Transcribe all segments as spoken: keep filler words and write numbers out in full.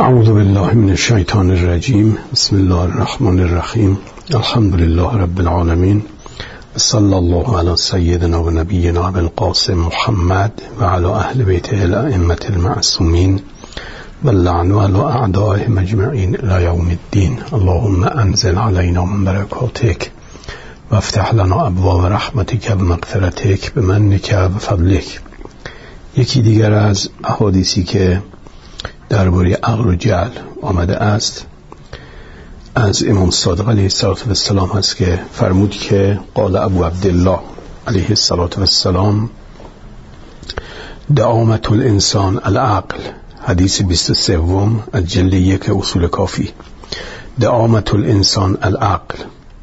اعوذ بالله من الشیطان الرجیم. بسم الله الرحمن الرحیم. الحمد لله رب العالمین. صلی الله علی سیدنا و نبینا ابوالقاسم محمد و علی اهل بیته الائمة المعصومین و اللعن علی اعدائهم اجمعین الی یوم الدین. اللهم انزل علینا من برکاتک و افتح لنا ابواب رحمتک و مغفرتک بمنک و فضلک. یکی دیگر از احادیثی که درباره عقل و جهل آمده است از امام صادق علیه السلام هست که فرمود که قال ابو عبدالله علیه السلام دعامت الانسان العقل. حدیث بیست و سه از جلد یک اصول کافی. دعامت الانسان العقل،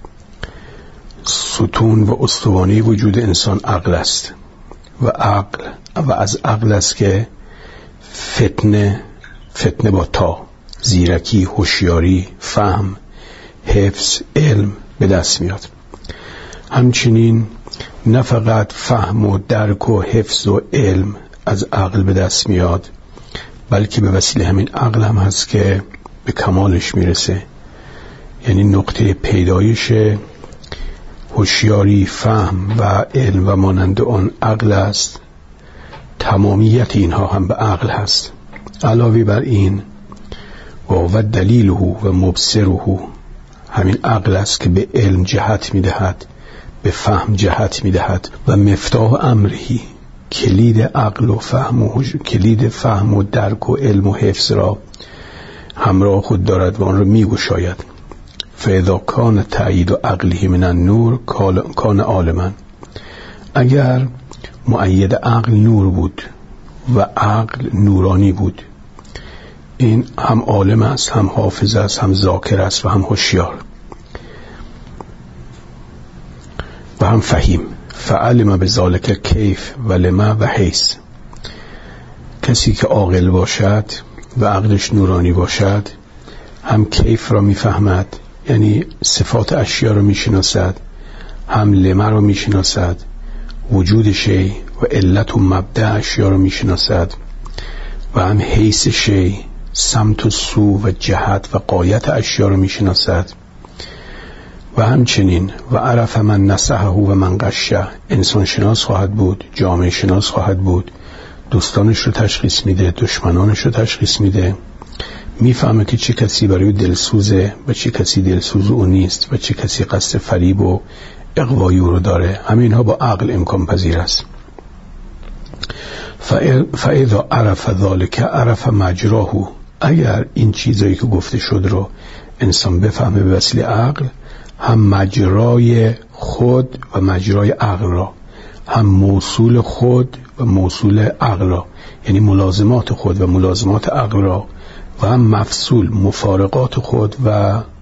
ستون و استوانی وجود انسان عقل است و عقل و از عقل است که فتنه فتنه با تا، زیرکی، هوشیاری، فهم، حفظ، علم به دست میاد. همچنین نه فقط فهم و درک و حفظ و علم از عقل به دست میاد، بلکه به وسیله همین عقل هم هست که به کمالش میرسه. یعنی نقطه پیدایش هوشیاری، فهم و علم و مانند آن عقل است. تمامیت اینها هم به عقل هست. علاوه بر این و دلیله و مبصره، همین عقل است که به علم جهت میدهد، به فهم جهت میدهد و مفتاح امرهی، کلید عقل و فهم و کلید فهم و درک و علم و حفظ را همراه خود دارد و آن را میگشاید. فاذا کان تأیید عقله من النور کان عالما. اگر مؤید عقل نور بود و عقل نورانی بود، این هم عالم است، هم حافظ است، هم ذاکر است و هم هوشیار و هم فهیم. فعلم بذالک کیف و لما و حیث. کسی که عاقل باشد و عقلش نورانی باشد هم کیف را میفهمد، یعنی صفات اشیا را میشناسد، هم لما را میشناسد، وجود شی و علت و مبدأ اشیا را میشناسد، و هم حیث شی، سمت و سو و جهت و غایت اشیا را میشناسد. و همچنین و عرف من نصحه و من غشه. انسان شناس خواهد بود، جامعه شناس خواهد بود، دوستانش رو تشخیص میده، دشمنانش رو تشخیص میده، میفهمه که چه کسی برای دلسوزه و چه کسی دلسوز او نیست و چه کسی قصد فریب و اغوای او رو داره. همین ها با عقل امکان پذیر است. فاذا عرف ذلك عرف مجراه. اگر این چیزایی که گفته شد رو انسان بفهمه به وسیله عقل، هم مجرای خود و مجرای عقل را، هم موصول خود و موصول عقل را، یعنی ملازمات خود و ملازمات عقل را، و هم مفصول مفارقات خود و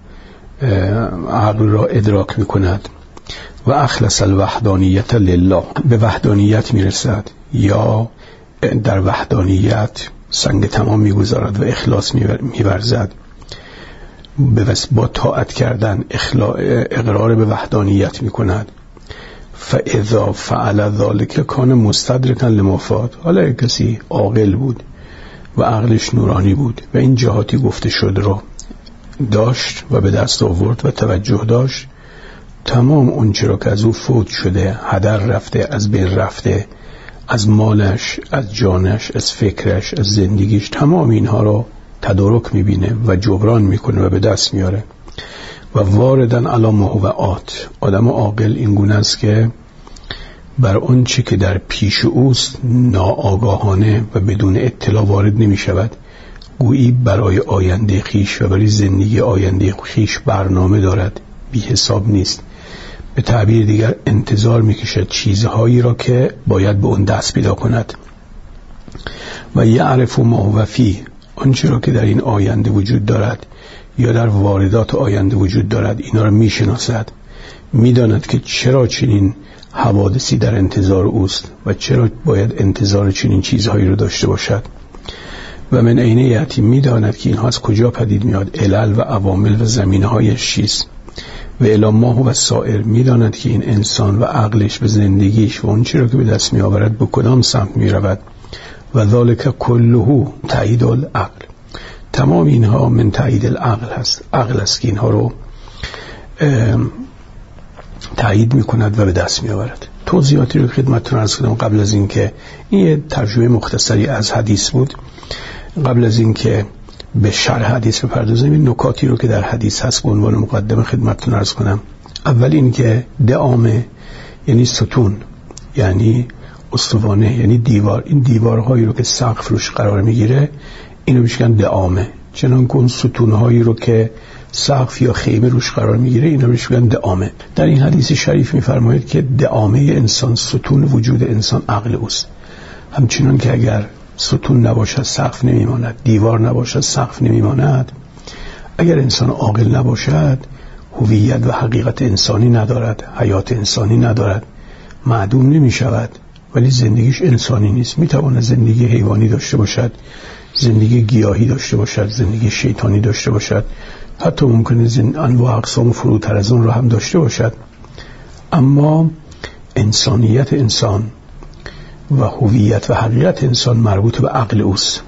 عقل را ادراک می کند. و اخلص الوحدانیت لله. به وحدانیت می رسد یا در وحدانیت سنگ تمام می گذارد و اخلاص می ورزد. با طاعت کردن اقرار به وحدانیت می کند. فاذا فعل ذلك کان مستدرکا لمفاد. حالا کسی عاقل بود و عقلش نورانی بود و این جهاتی گفته شد رو داشت و به دست آورد و توجه داشت، تمام اون چرا که از او فوت شده، هدر رفته، از بین رفته، از مالش، از جانش، از فکرش، از زندگیش، تمام اینها رو تدارک میبینه و جبران میکنه و به دست میاره. و واردن علی ما هو آت. آدم عاقل این گونه است که بر اون چی که در پیش اوست ناآگاهانه و بدون اطلاع وارد نمی شود. گویی برای آینده خیش و برای زندگی آینده خیش برنامه دارد، بی حساب نیست. به تعبیر دیگر انتظار می کشد چیزهایی را که باید به اون دست پیدا کند. و یعرف ما هو فیه. آنچه را که در این آینده وجود دارد یا در واردات آینده وجود دارد، اینا را می شناسد. می داند که چرا چنین حوادثی در انتظار اوست و چرا باید انتظار چنین چیزهایی رو داشته باشد. و من عین یأتی. می داند که اینها از کجا پدید میاد، علل و عوامل و زمینه‌هایش چیست. و الی ما هو السائر. می داند که این انسان و عقلش و زندگیش و اون چیزی که به دست می آورد به کدام سمت می رود. و ذالک کله تأیید العقل. تمام اینها من تایید العقل هست. عقل است که اینها رو تایید میکند و به دست میآورد. توضیحاتی رو خدمتتون عرض کردم قبل از این که این یه ترجمه مختصری از حدیث بود. قبل از این که به شرح حدیث بپردازیم این نکاتی رو که در حدیث هست به عنوان مقدمه خدمتتون عرض کنم. اول این که دعامه یعنی ستون، یعنی استوانه، یعنی دیوار. این دیوارهایی رو که سقف روش قرار میگیره اینو میگن دعامه. چنانکه اون ستونهایی رو که سقف یا خیمه روش قرار میگیره اینا روش میگن دعامه. در این حدیث شریف میفرماید که دعامه انسان، ستون وجود انسان عقل اوست. همچنان که اگر ستون نباشد سقف نمیماند، دیوار نباشد سقف نمیماند. اگر انسان عاقل نباشد هویت و حقیقت انسانی ندارد، حیات انسانی ندارد، معدوم نمی شود، ولی زندگیش انسانی نیست. می تواند زندگی حیوانی داشته باشد، زندگی گیاهی داشته باشد، زندگی شیطانی داشته باشد، حتی ممکنه زن... انواع اقسام فروتر از اون رو هم داشته باشد، اما انسانیت انسان و هویت و حقیقت انسان مربوط به عقل اوست.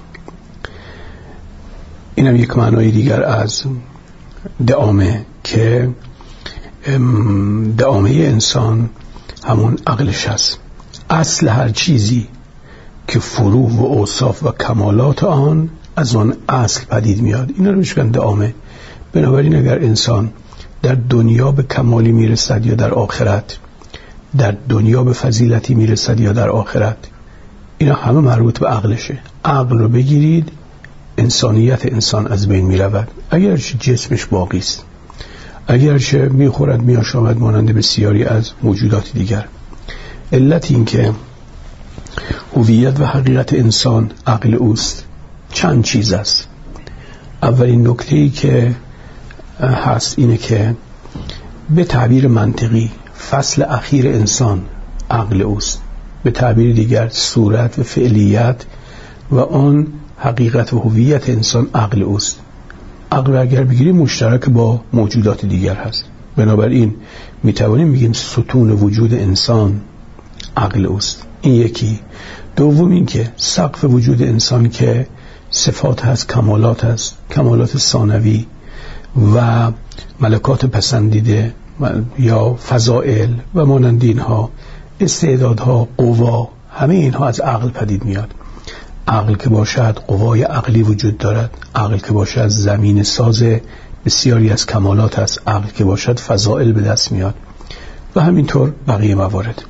اینم یک معنای دیگر از دعامه که دعامه انسان همون عقلش هست. اصل هر چیزی که فروع و اوصاف و کمالات آن از آن اصل پدید میاد، اینا رو میگن دعامه. بنابراین اگر انسان در دنیا به کمالی میرسد یا در آخرت، در دنیا به فضیلتی میرسد یا در آخرت، اینا همه مربوط به عقلشه. عقل رو بگیرید انسانیت انسان از بین میرود، اگرچه جسمش باقی است، اگرچه میخورد میاشامد مانند بسیاری از موجودات دیگر. علت این که هویت و حقیقت انسان عقل اوست چند چیز است. اولین نکته‌ای که هست اینه که به تعبیر منطقی فصل اخیر انسان عقل اوست، به تعبیر دیگر صورت و فعلیت و آن حقیقت و هویت انسان عقل اوست. عقل اگر بگیریم مشترک با موجودات دیگر هست. بنابراین میتوانیم بگیم ستون وجود انسان عقل اوست. این یکی. دوم این که سقف وجود انسان که صفات هست، کمالات هست، کمالات ثانوی و ملکات پسندیده یا فضائل و مانند اینها، استعدادها، قوا، همه اینها از عقل پدید میاد. عقل که باشد قوای عقلی وجود دارد، عقل که باشد زمین ساز بسیاری از کمالات هست، عقل که باشد فضائل به دست میاد و همینطور بقیه موارد.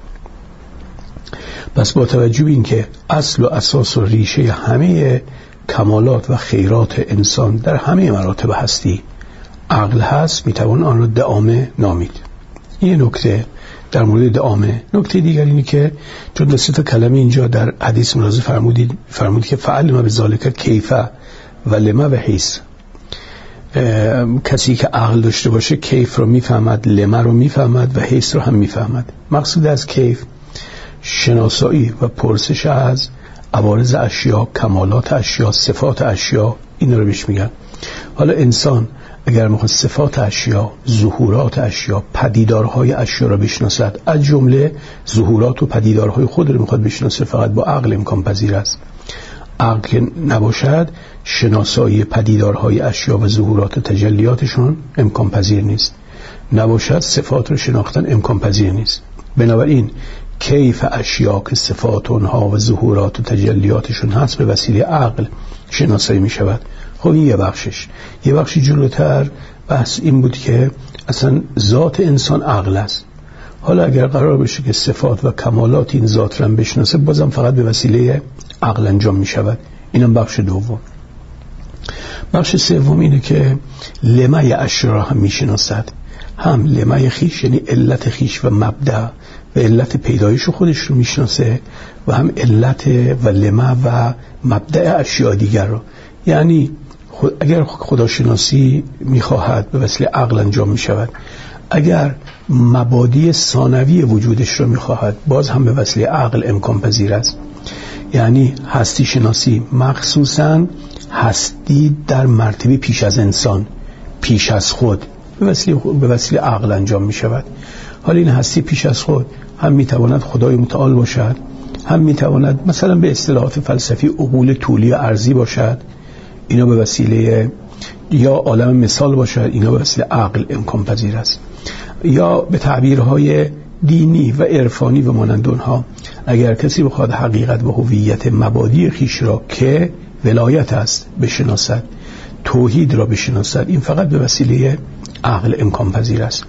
پس با توجه این که اصل و اساس و ریشه همه کمالات و خیرات انسان در همه مراتب هستی عقل هست، میتوان آن را دعامه نامید. این نکته در مورد دعامه. نکته دیگر اینه که چون دو سه تا کلمه اینجا در حدیث ملاحظه فرمودید فرمودید که فعل ما به ذالک کیفه و لما و حیث. کسی که عقل داشته باشه کیف رو میفهمد، لما رو میفهمد و حیث رو هم میفهمد. مقصود از کیف شناسایی و پرسش از عوارض اشیا، کمالات اشیا، صفات اشیا، این رو بهش میگن. حالا انسان اگر میخواد صفات اشیا، ظهورات اشیا، پدیدارهای اشیا را بشناسد، از جمله ظهورات و پدیدارهای خود رو میخواد بشناسه، فقط با عقل امکان پذیر است. عقل که نباشد شناسایی پدیدارهای اشیا و ظهورات و تجلیاتشون امکان پذیر نیست. نباشد صفات رو شناختن امکان پذیر نیست. بنابراین کیف اشیا که صفات اونها و ظهورات و تجلیاتشون هست به وسیله عقل شناسایی می شود. خب این یه بخشش. یه بخشی جلوتر بحث این بود که اصلا ذات انسان عقل است. حالا اگر قرار بشه که صفات و کمالات این ذات رو بشناسه، بازم فقط به وسیله عقل انجام می شود. اینم بخش دوم. بخش سوم اینه که لمای اشیا را هم می شناسد. هم لمای خیش یعنی علت خیش و مبدأ و علت پیدایش خودش رو میشناسه و هم علت و لما و مبدأ اشیاء دیگر رو. یعنی اگر خداشناسی میخواهد به وسیله عقل انجام میشود، اگر مبادی ثانوی وجودش رو میخواهد باز هم به وسیله عقل امکان پذیر است. یعنی هستی شناسی مخصوصاً هستی در مرتبه پیش از انسان، پیش از خود، به وسیله به وسیله عقل انجام می شود. حالا این هستی پیش از خود هم می تواند خدای متعال باشد، هم می تواند مثلا به اصطلاحات فلسفی عقول طولی و عرضی باشد. اینا به وسیله یا عالم مثال باشد، اینا به وسیله عقل امکان پذیر است. یا به تعبیرهای دینی و عرفانی و مانند اونها، اگر کسی بخواد حقیقت و هویت مبادی خیش را که ولایت است بشناسد، توحید را بشناسد، این فقط به وسیله عقل امکان پذیر است.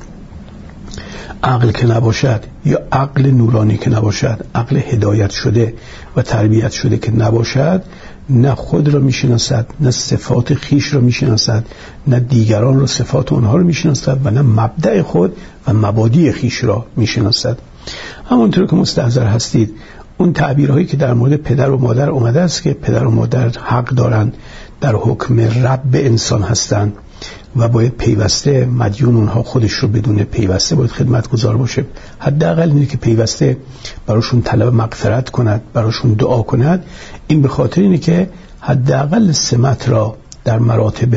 عقل که نباشد یا عقل نورانی که نباشد، عقل هدایت شده و تربیت شده که نباشد، نه خود را میشناسد، نه صفات خیش را میشناسد، نه دیگران را صفات اونها را میشناسد و نه مبدأ خود و مبادی خیش را میشناسد. همونطور که مستحضر هستید اون تعبیرهایی که در مورد پدر و مادر اومده است که پدر و مادر حق دارند در حکم رب انسان هستند و باید پیوسته مدیون اونها خودش رو بدونه، پیوسته باید خدمتگزار باشه، حداقل اینه که پیوسته براشون طلب مغفرت کند، براشون دعا کند. این به خاطر اینه که حداقل سمت را در مراتب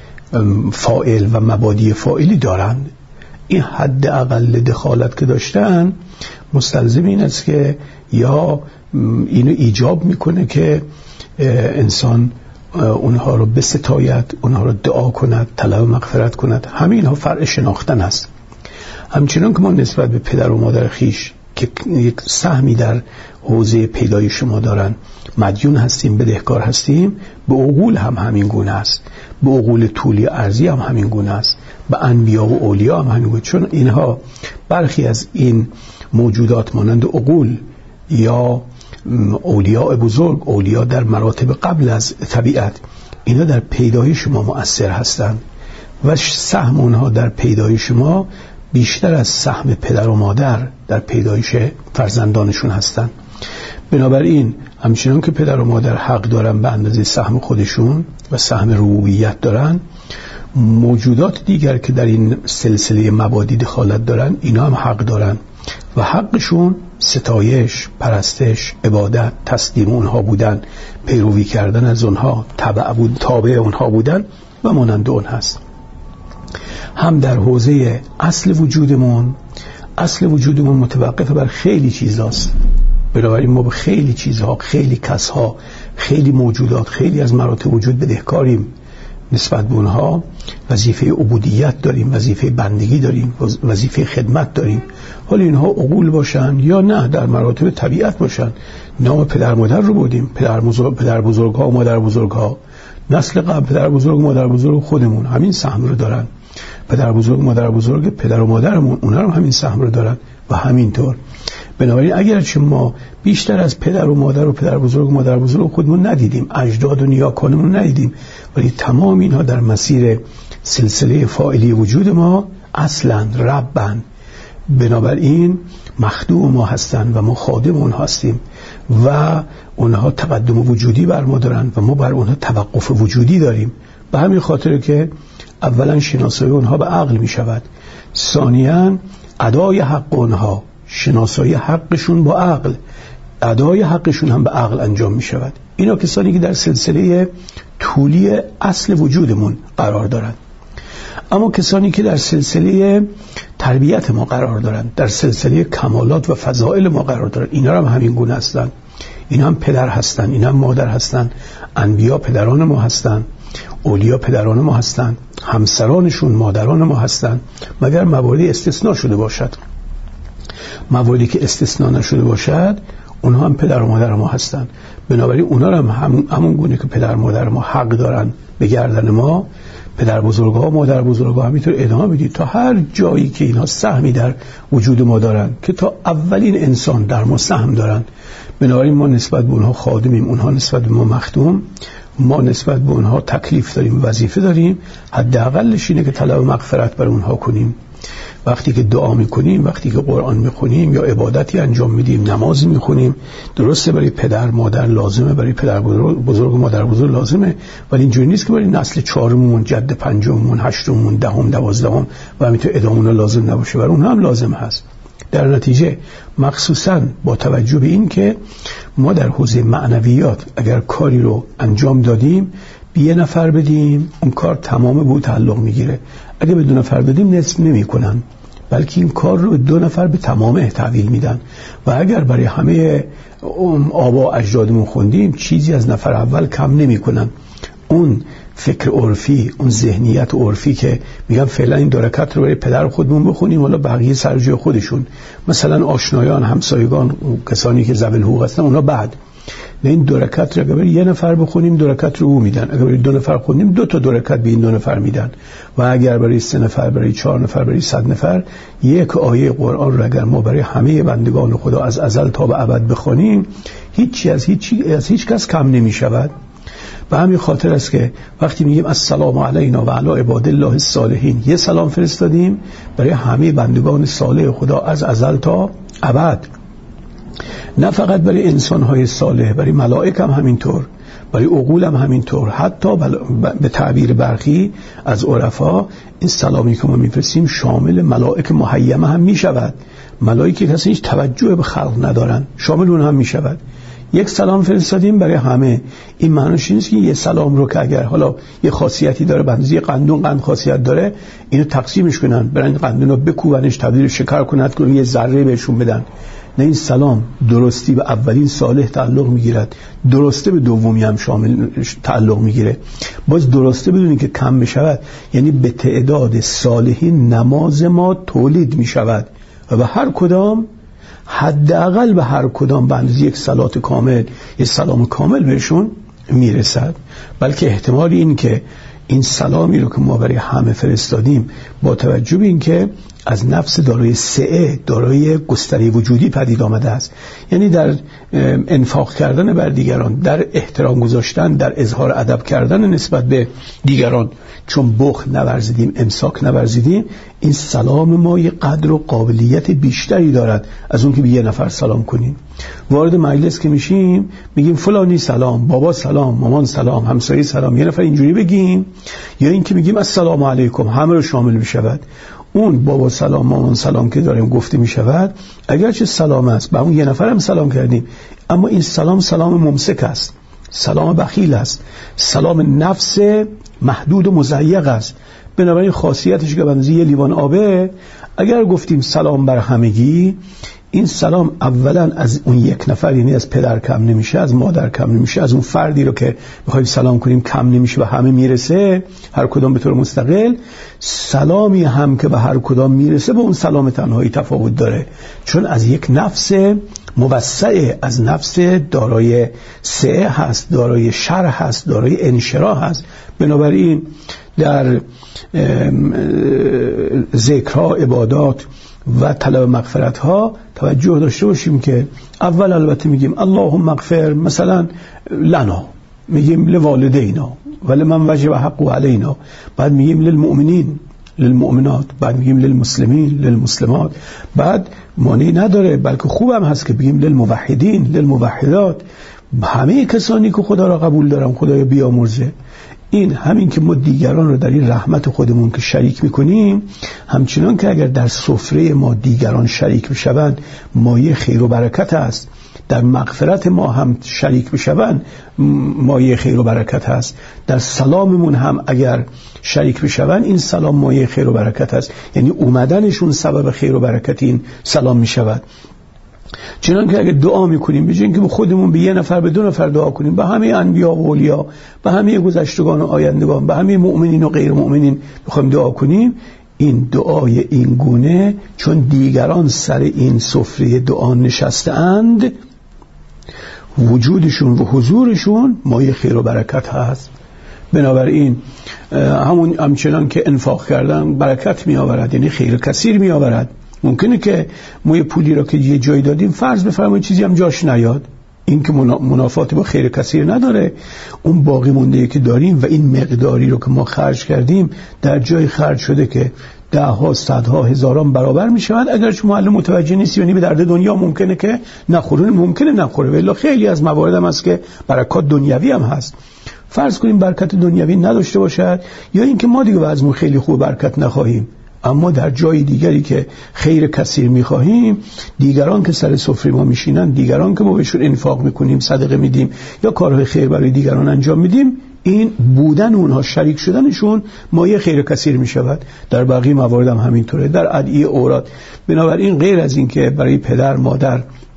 فاعل و مبادی فاعلی دارند. این حداقل دخالت که داشتن مستلزم این است که یا اینو ایجاب میکنه که انسان اونها رو بستاید، اونها رو دعا کند، طلب مغفرت کند. همین اینها فرع شناختن است. همچنان که ما نسبت به پدر و مادر خیش که یک سهمی در حوزه پیدایش ما دارن مدیون هستیم، بدهکار هستیم، به عقول هم همین گونه است، به عقول طولی ارضی هم همین گونه است، به انبیا و اولیا هم همین گونه. چون اینها برخی از این موجودات مانند عقول یا اولیاء بزرگ، اولیاء در مراتب قبل از طبیعت، اینا در پیدایش ما مؤثر هستند و سهم اونها در پیدایش ما بیشتر از سهم پدر و مادر در پیدایش فرزندانشون هستند. بنابراین همچنان که پدر و مادر حق دارن به اندازه سهم خودشون و سهم ربوبیت دارن، موجودات دیگر که در این سلسله مبادی دخالت دارن اینا هم حق دارن و حقشون ستایش، پرستش، عبادت، تسلیم اونها بودن، پیروی کردن از اونها، تبع بود، تابع اونها بودن و مانند اون هست. هم در حوزه اصل وجودمون، اصل وجودمون متوقف بر خیلی چیزاست. بنابراین ما به خیلی چیزها، خیلی کسها، خیلی موجودات، خیلی از مراتب وجود بدهکاریم. نسبت به اونها وظیفه عبودیت داریم، وظیفه بندگی داریم، وظیفه خدمت داریم. حالا اینها عقول باشن یا نه در مراتب طبیعت باشن. نام پدر مادر رو بودیم، پدر بزرگ، پدر بزرگ ها و مادر بزرگ ها، نسل قبل پدر بزرگ و مادر بزرگ خودمون همین سهم رو دارن. پدر بزرگ و مادر بزرگ پدر و مادرمون اونها هم همین سهم رو دارن و همینطور. بنابراین اگرچه ما بیشتر از پدر و مادر و پدر بزرگ و مادر بزرگ خودمون ندیدیم، اجداد و نیاکانمون ندیدیم، ولی تمام اینها در مسیر سلسله فاعلی وجود ما اصلا ربن. بنابراین مخدوم ما هستن و ما خادم اونها هستیم و اونها تقدم وجودی بر ما دارن و ما بر اونها توقف وجودی داریم. به همین خاطر که اولا شناسایی اونها به عقل می شود، ثانیاً ادای حق اونها، شناسایی حقشون با عقل، ادای حقشون هم به عقل انجام می شود. اینا کسانی که در سلسله طولی اصل وجودمون قرار دارند. اما کسانی که در سلسله تربیت ما قرار دارند، در سلسله کمالات و فضائل ما قرار دارند، اینا هم همین گونه هستند. اینا هم پدر هستند، اینا هم مادر هستند، انبیا پدران ما هستند، اولیا پدران ما هستند، همسرانشون مادران ما هستند، مگر مواردی استثناء شده باشد. مواردی که استثناء نشده باشد اونها هم پدر و مادر ما هستند. بنابراین اونها هم, هم همون گونه که پدر و مادر ما حق دارن به گردن ما، پدر بزرگا و مادر بزرگا همینطور ادامه بدید تا هر جایی که اینها سهمی در وجود ما دارن، که تا اولین انسان در ما سهم دارن. بنابراین ما نسبت به اونها خادمیم، اونها نسبت به ما مخدوم، ما نسبت به اونها تکلیف داریم، وظیفه داریم. حداقلش اینه که طلب مغفرت بر اونها کنیم. وقتی که دعا میکنیم، وقتی که قرآن میخونیم یا عبادتی انجام میدیم، نماز میخونیم، درسته برای پدر مادر لازمه، برای پدر بزرگ و مادر بزرگ لازمه، ولی اینجوری نیست که برای نسل چهارمون، جد پنجممون، هشتممون، دهم، دوازدهم و همینطور ادامه لازم نباشه، برای اونها هم لازم هست. در نتیجه مخصوصاً با توجه به این که ما در حوزه معنویات اگر کاری رو انجام دادیم به یه نفر بدیم، اون کار تمام به او تعلق میگیره. اگه به دو نفر بدیم نصف نمی کنن، بلکه این کار رو به دو نفر به تمامه تحویل میدن. و اگر برای همه آبا اجدادمون خوندیم چیزی از نفر اول کم نمی کنن. اون فکر عرفی، اون ذهنیت عرفی که میگم فعلا این دو رکعت رو برای پدر خودمون بخونیم، ولی بقیه سر جای خودشون، مثلا آشنایان، همسایگان، کسانی که ذوی الحقوق هستن اونا بعد. نه این دو رکعت رو اگر یه نفر بخونیم دو رکعت رو او میدن، اگر دو نفر خونیم دو تا دو رکعت به این دو نفر میدن، و اگر برای سه نفر، برای چهار نفر، برای صد نفر یک آیه قرآن رو اگر ما برای همه بندگان خدا از ازل تا به ابد بخونیم هیچی از هیچی از هیچ کس کم نمیشود. به همین خاطر است که وقتی میگیم السلام علینا و علی عباد الله الصالحین، یه سلام فرستادیم برای همه بندگان صالح خدا از ازل تا ابد، نه فقط برای انسان‌های صالح، برای ملائک هم همینطور، برای عقول هم همینطور. حتی به تعبیر برخی از عرفا این سلامی که ما میفرستیم شامل ملائک محیمه هم میشود، ملائکه که اصلا هیچ توجه به خلق ندارن، شامل اون هم میشود. یک سلام فرستادیم برای همه. این معنیش نیست که یه سلام رو که اگر حالا یه خاصیتی داره، بندازی قندون قند خاصیت داره، اینو تقسیمش کنن، برن قندون رو بکوبنش، تبدیل شکر کنن، کنن یه ذره بهشون بدن. نه، این سلام درستی به اولین صالح تعلق میگیرد، درسته به دومی هم شامل تعلق میگیره. باز درسته بدونید که کم میشود، یعنی به تعداد صالحین نماز ما تولید میشود و به هر کدام حداقل به هر کدام به اندازه یک صلات کامل، یک سلام کامل بهشون میرسد. بلکه احتمال این که این سلامی رو که ما برای همه فرستادیم با توجه به این که از نفس دارای سعه، دارای گستره وجودی پدید آمده است، یعنی در انفاق کردن بر دیگران، در احترام گذاشتن، در اظهار ادب کردن نسبت به دیگران، چون بخل نورزیدیم، امساک نورزیدیم، این سلام ما یه قدر و قابلیت بیشتری دارد از اون که به یه نفر سلام کنیم. وارد مجلس که میشیم میگیم فلانی سلام، بابا سلام، مامان سلام، همسایه سلام، یه نفر اینجوری بگیم، یا این که میگیم السلام علیکم، همه رو شامل میشود. اون بابا سلام، مامان سلام که داریم گفته میشود، اگرچه سلام است، به اون یه نفر هم سلام کردیم، اما این سلام سلام ممسک است، سلام بخیل است، سلام نفس محدود و مضیق است. بنابراین خاصیتش که بنظیر یه لیوان آبه، اگر گفتیم سلام بر همگی، این سلام اولا از اون یک نفر، یعنی از پدر کم نمیشه، از مادر کم نمیشه، از اون فردی رو که بخوایم سلام کنیم کم نمیشه و همه میرسه، هر کدام به طور مستقل. سلامی هم که به هر کدام میرسه با اون سلام تنهایی تفاوت داره، چون از یک نفس موسعه، از نفس دارای سعه هست، دارای شرح هست، دارای انشراح هست. بنابراین در ذکرها، عبادات و طلب مغفرت ها توجه داشته باشیم که اول البته میگیم اللهم اغفر مثلا لنا، میگیم لوالدینا ولمن وجب حقه علینا، بعد میگیم للمؤمنین للمؤمنات، بعد میگیم للمسلمین للمسلمات، بعد معنی نداره بلکه خوبم هست که بگیم للموحدین للموحدات، همه کسانی که خدا را قبول دارن، خدایا بیامرزه. این همین که ما دیگران رو در این رحمت خودمون که شریک میکنیم، همچنان که اگر در سفره ما دیگران شریک بشوند مایه خیر و برکت است، در مغفرت ما هم شریک بشوند مایه خیر و برکت است، در سلاممون هم اگر شریک بشوند این سلام مایه خیر و برکت است، یعنی اومدنشون سبب خیر و برکت این سلام میشود. چنان که اگه دعا میکنیم به جای اینکه به خودمون به یه نفر به دو نفر دعا کنیم، به همه انبیا و اولیا، به همه گذشتگان و آیندگان، به همه مؤمنین و غیر مؤمنین بخوایم دعا کنیم، این دعای این گونه چون دیگران سر این سفره دعا نشسته اند، وجودشون و حضورشون مایه خیر و برکت هست. بنابراین همون همچنان که انفاق کردن برکت می آورد، یعنی خیر کثیر می آورد. ممکنه که ما یه پولی رو که یه جایی دادیم فرض بفرمایید چیزی هم جاش نیاد، این که منافات با خیر کثیر نداره، اون باقی مونده که داریم و این مقداری رو که ما خرج کردیم در جای خرج شده که ده ها صدها هزاران برابر می شود، اگرچه معلم متوجه نیست، یعنی به درد دنیا ممکنه که نخوره، ممکنه نخوره، ولی خیلی از موارد هم هست که برکات دنیوی هم هست. فرض کنیم برکت دنیوی نداشته باشد، یا اینکه ما دیگه وضعمون خیلی خوب برکت نخواهیم، اما در جای دیگری که خیر کثیر می‌خواهیم، دیگران که سر سفره ما میشینن، دیگران که ما بهشون انفاق میکنیم، صدقه میدیم یا کارهای خیر برای دیگران انجام میدیم، این بودن اونها، شریک شدنشون مایه خیر کثیر میشود. در باقی موارد هم همینطوره، در ادعیه اوراد. بنابراین غیر از این که برای پدر، مادر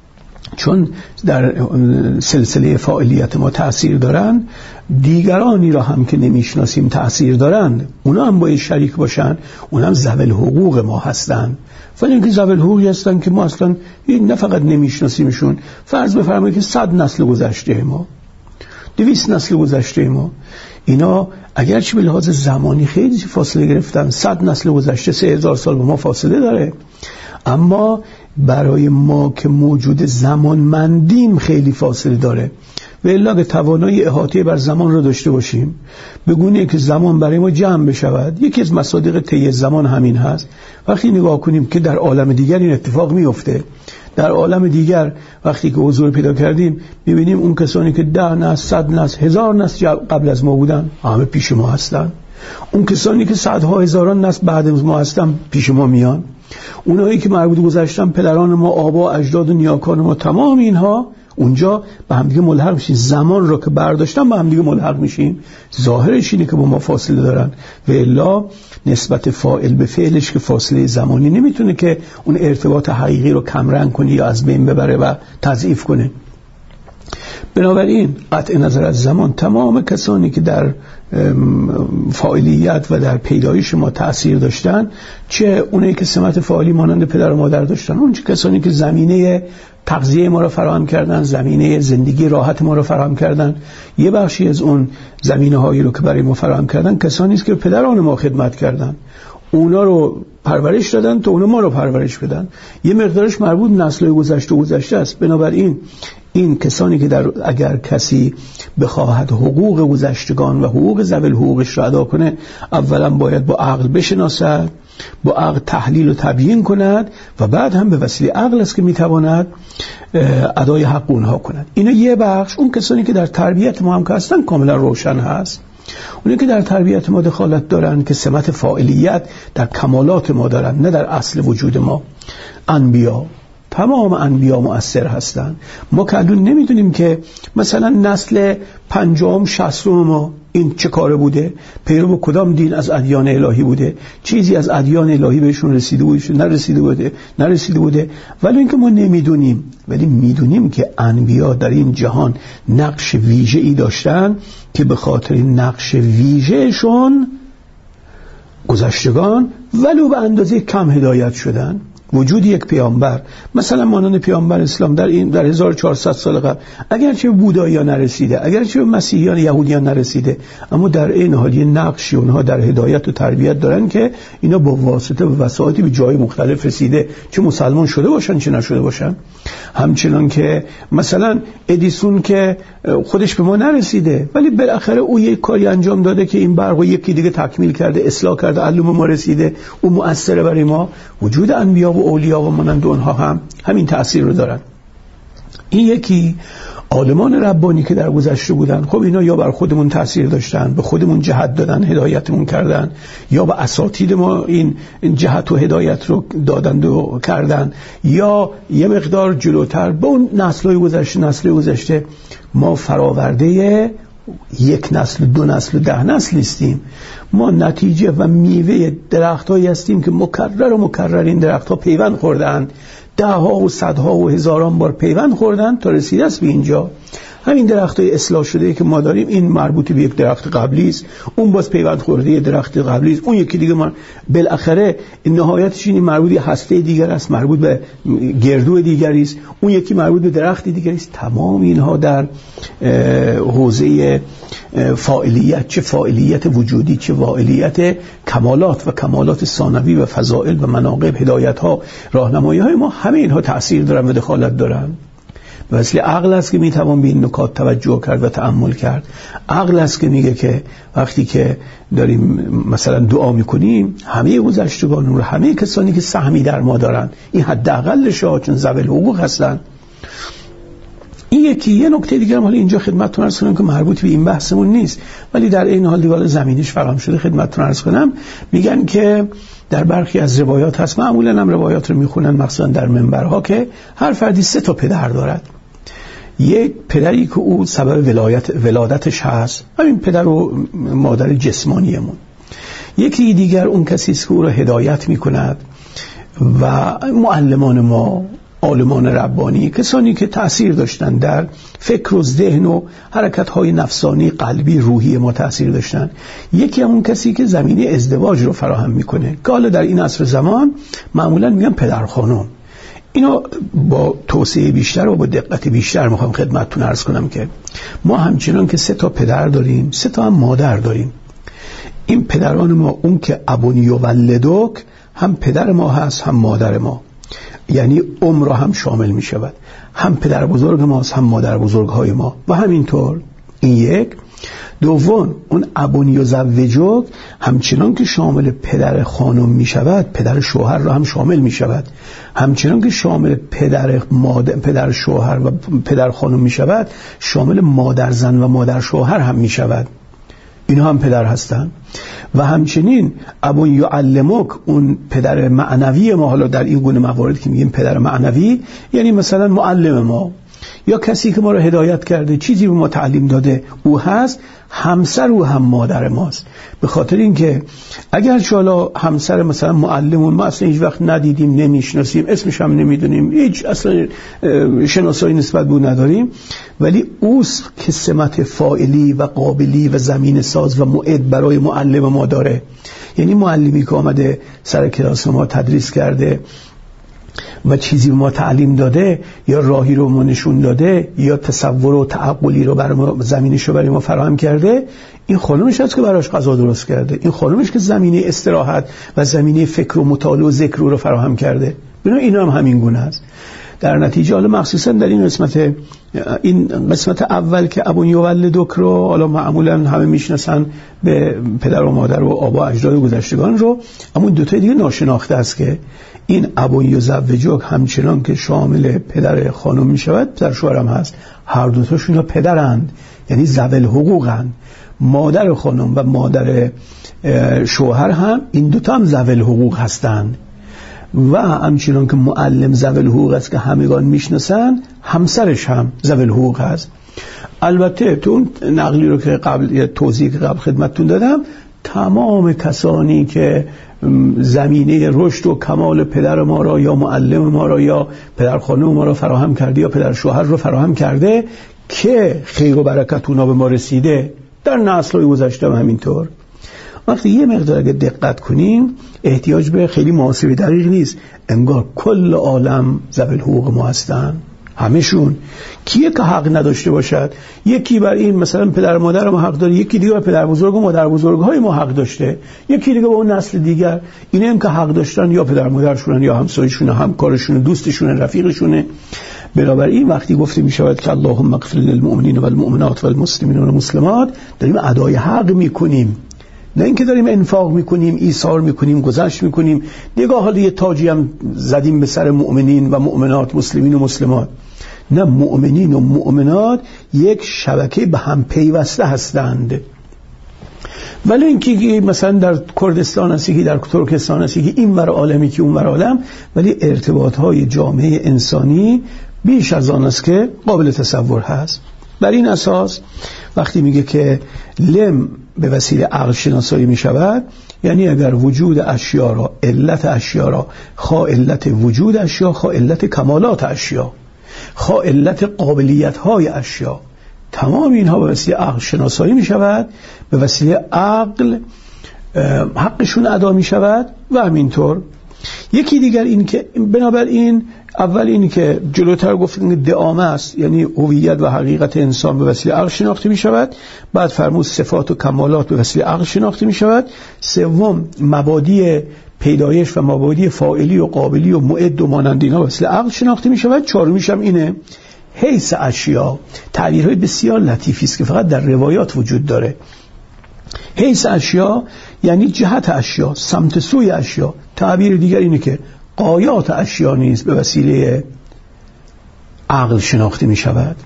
چون در سلسله فاعلیت ما تأثیر دارن، دیگرانی را هم که نمیشناسیم تأثیر دارن، اونا هم باید شریک باشن، اونا هم ذوی حقوق ما هستن. ولی اینکه ذوی حقوقی هستن که ما اصلا نه فقط نمیشناسیمشون، فرض بفرمایید که صد نسل گذشته ما، دویست نسل گذشته ما، اینا اگرچه به لحاظ زمانی خیلی فاصله گرفتن، صد نسل گذشته سه هزار سال با ما فاصله داره، اما برای ما که موجود زمانمندیم خیلی فاصله داره. و الا که توانایی احاطه بر زمان رو داشته باشیم، بگونه که زمان برای ما جمع بشود. یکی از مصادیق طی زمان همین هست. وقتی نگاه کنیم که در عالم دیگر این اتفاق میفته، در عالم دیگر وقتی که حضور پیدا کردیم میبینیم اون کسانی که ده نسل، صد نسل، هزار نسل قبل از ما بودن همه پیش ما هستن. اون کسانی که صدها هزاران نسل بعد از ما هستن پیش ما میان. اونایی که مربوط گذشتن، پدران ما، آبا، اجداد و نیاکان ما، تمام اینها اونجا به هم دیگه ملحق میشیم. زمان رو که برداشتن به هم دیگه ملحق میشیم. ظاهرش اینه که با ما فاصله دارن، و الا نسبت فاعل به فعلش که فاصله زمانی نمیتونه که اون ارتباط حقیقی رو کمرنگ کنه یا از بین ببره و تضعیف کنه. بنابراین قطع نظر از زمان، تمام کسانی که در فاعلیت و در پیدایش ما تأثیر داشتن، چه اونایی که سمت فاعلی مانند پدر و مادر داشتن، اون چه کسانی که زمینه تغذیه ما را فراهم کردن، زمینه زندگی راحت ما را فراهم کردن، یه بخشی از اون زمینه هایی رو که برای ما فراهم کردن کسانی است که پدران ما خدمت کردن، اونا رو پرورش دادن تا اونا ما رو پرورش بدن. یه مقدارش مربوط نسل‌های گذشته و گذشته است. بنابراین این کسانی که در اگر کسی بخواهد حقوق گذشتگان و حقوق ذوی حقوقش را ادا کنه، اولا باید با عقل بشناسد، با عقل تحلیل و تبیین کند، و بعد هم به وسیله عقل است که میتواند ادای حق اونها کند. اینا یه بخش. اون کسانی که در تربیت ما هم که هستن کاملا روشن هست. اونایی که در تربیت ما دخالت دارن که سمت فاعلیت در کمالات ما دارن، نه در اصل وجود ما. انبیا، تمام انبیا مؤثر هستن. ما که الان نمیدونیم که مثلا نسل پنجم شصتم ما این چه کاره بوده، پیرو کدام دین از ادیان الهی بوده، چیزی از ادیان الهی بهشون رسیده بوده نرسیده بوده نرسیده بوده ولی اینکه ما نمیدونیم. ولی میدونیم که انبیا در این جهان نقش ویژه‌ای داشتن که به خاطر نقش ویژه‌شون گذشتگان ولو به اندازه کم هدایت شدن. وجود یک پیامبر مثلا مانند پیامبر اسلام در این در هزار و چهارصد سال قبل، اگرچه به بوداییان نرسیده، اگرچه به مسیحیان یهودیان نرسیده، اما در این حال یه نقشی اونها در هدایت و تربیت دارن که اینا با واسطه و وسایطی به جای مختلف رسیده، چه مسلمان شده باشن چه نشده باشن. همچنان که مثلا ادیسون که خودش به ما نرسیده ولی بالاخره او یک کاری انجام داده که این برق یکی دیگه تکمیل کرده، اصلاح کرده، علوم ما رسیده، او مؤثره برای ما. وجود انبیا و اولیا و مانند اونها هم همین تأثیر رو دارن. این یکی عالمان ربانی که در گذشته بودن، خب اینا یا بر خودمون تأثیر داشتن، به خودمون جهت دادن، هدایتمون کردن، یا به اساتید ما این جهت و هدایت رو دادند و کردن، یا یه مقدار جلوتر به اون نسل‌های گذشته نسل گذشته ما فراورده یک نسل، دو نسل و ده نسل نیستیم. ما نتیجه و میوه درخت‌هایی هستیم که مکرر و مکرر این درخت‌ها پیوند خوردن، ده ها و صدها و هزاران بار پیوند خوردن تا رسیده است به اینجا. همین درخت‌های اصلاح شده که ما داریم، این مربوط به یک درخت قبلی است، اون باز پیوند خورده یک درخت قبلی است، اون یکی دیگه ما بالاخره نهایتش این مربوط به هسته دیگر است، مربوط به گردو دیگری است، اون یکی مربوط به درخت دیگری است. تمام اینها در حوزه فاعلیت، چه فاعلیت وجودی چه فاعلیت کمالات و کمالات ثانوی و فضائل و مناقب، هدایت‌ها، راهنمایی‌های ما، همه اینها تأثیر دارن و دخالت دارن. واسه عقل است که میتوان به این نکات توجه کرد و تأمل کرد. عقل است که میگه که وقتی که داریم مثلا دعا میکنیم همه گذشتگان رو، همه کسانی که سهمی در ما دارن، این حداقلش ها، چون ذوی الحقوق هستن. این یکی. یه نکته دیگه هم حالا اینجا خدمتتون عرض کنم که مربوط به این بحثمون نیست ولی در این حال دیوال زمینش فراهم شده خدمتتون عرض کنم. میگن که در برخی از روایات هست، معمولا هم روایات رو میخونن مخصوصا در منبرها، که هر فردی سه تا پدر دارد. یک پدری که او سبب ولایت ولادتش هست، همین پدر و مادر جسمانیمون. یکی دیگر اون کسی است که او را هدایت میکند و معلمان ما، عالمان ربانی، کسانی که تأثیر داشتن در فکر و ذهن و حرکت‌های نفسانی، قلبی، روحی ما تأثیر داشتن. یکی همون کسی که زمینه ازدواج رو فراهم میکنه که حالا در این عصر زمان معمولا میگن پدر خانم. اینو با توسعه بیشتر و با دقت بیشتر میخوام خدمتتون عرض کنم که ما همچنان که سه تا پدر داریم، سه تا هم مادر داریم. این پدران ما، اون که ابونی یولدک، هم پدر ما هست هم مادر ما، یعنی عمر هم شامل می شود، هم پدر بزرگ ماست هم مادر بزرگ های ما و همینطور. این یک. دوم، اون ابونی و زوجک همچنان که شامل پدر خانم می شود، پدر شوهر را هم شامل می شود. همچنان که شامل پدر مادر، پدر شوهر و پدر خانم می شود، شامل مادر زن و مادر شوهر هم می شود. اینا هم پدر هستن. و همچنین ابو یعلمک، اون پدر معنوی ما، حالا در این گونه موارد که میگیم پدر معنوی، یعنی مثلا معلم ما یا کسی که ما رو هدایت کرده، چیزی به ما تعلیم داده، او هست. همسر او هم مادر ماست، به خاطر اینکه اگر حالا همسر مثلا معلمون ما اصلا هیچ وقت ندیدیم، نمیشناسیم، اسمش هم نمیدونیم، هیچ اصلا شناسایی نسبت به او نداریم، ولی اوست که سمت فاعلی و قابلی و زمین ساز و معد برای معلم ما داره. یعنی معلمی که آمده سر کلاس ما تدریس کرده و چیزی به ما تعلیم داده یا راهی رو ما نشون داده یا تصور و تعقلی رو برای ما، زمینش رو برای ما فراهم کرده، این خانمش هست که براش غذا درست کرده، این خانمش که زمینه استراحت و زمینه فکر و مطالعه و ذکر رو فراهم کرده. ببین اینا هم همین گونه است. در نتیجه حالا مخصوصا در این قسمت این قسمت اول که ابو یولدک رو حالا معمولا همه میشناسن به پدر و مادر و آبا اجداد گذشتگان رو، اما این دو تا دیگه ناشناخته است که این ابو یزوجک همچنان که شامل پدر خانم می شود، پدر شوهر هم هست. هر دو تاشون پدرند، یعنی ذوی حقوقند. مادر خانم و مادر شوهر هم این دو تا هم ذوی حقوق هستند. و همچنان که معلم ذوی حقوق است که همگان میشناسن، همسرش هم ذوی حقوق هست. البته تو اون نقلی رو که قبل توضیح که قبل خدمتتون دادم، تمام کسانی که زمینه رشد و کمال پدر ما را یا معلم ما را یا پدر خانم ما را فراهم کرده یا پدر شوهر را فراهم کرده که خیر و برکت اونا به ما رسیده، در نسل‌های گذشته هم همینطور. وقتی یه مقدار اگه دقت کنیم، احتیاج به خیلی محاسبه دقیق نیست، انگار کل عالم ذوی حقوق ما هستن، همشون. کیه که حق نداشته باشد؟ یکی بر این مثلا پدر مادر ما حق داره، یکی دیگه بر پدر بزرگ و مادر بزرگ‌های ما حق داشته، یکی دیگه با اون نسل دیگر. اینا هم که حق داشتن یا پدر مادرشون یا همسایه‌شون، همکارشون، دوستشون، رفیقشونه. بنابراین وقتی گفته می شود که اللهم اغفر للمؤمنین و المؤمنات و المسلمین و المسلمات، داریم ادای حق میکنیم، نه اینکه داریم انفاق میکنیم، ایثار میکنیم، گذشت میکنیم، نگاه حالا یه تاجی هم زدیم به سر مؤمنین و مؤمنات، مسلمین و مسلمات. نه، مؤمنین و مؤمنات یک شبکه به هم پیوسته هستند. ولی اینکه مثلا در کردستان هستی که در ترکستان هستی که این ور عالمی که اون ور عالم، ولی ارتباط های جامعه انسانی بیش از آن است که قابل تصور هست. بر این اساس وقتی میگه که لم به وسیله عقل شناسایی می شود، یعنی اگر وجود اشیا را، علت اشیا را، خواه علت وجود اشیا، خواه علت کمالات اشیا، خواه علت قابلیت های اشیا، تمام اینها به وسیله عقل شناسایی می شود، به وسیله عقل حقشون ادا می شود. و همینطور یکی دیگر این که بنابراین اول این که جلوتر گفتیم که دعامه است، یعنی هویت و حقیقت انسان به وسیله عقل شناخته می شود. بعد فرمود صفات و کمالات به وسیله عقل شناخته می شود. سوم مبادی پیدایش و مبادی فاعلی و قابلی و معد و مانند اینا به وسیله عقل شناخته می شود. چهارمیش هم اینه حیث اشیا، تعبیرهای بسیار لطیفی است که فقط در روایات وجود داره. حیث اشیا یعنی جهت اشیا، سمت سوی اشیا. تعبیر دیگر اینه که غایات اشیا نیز به وسیله عقل شناخته می شود.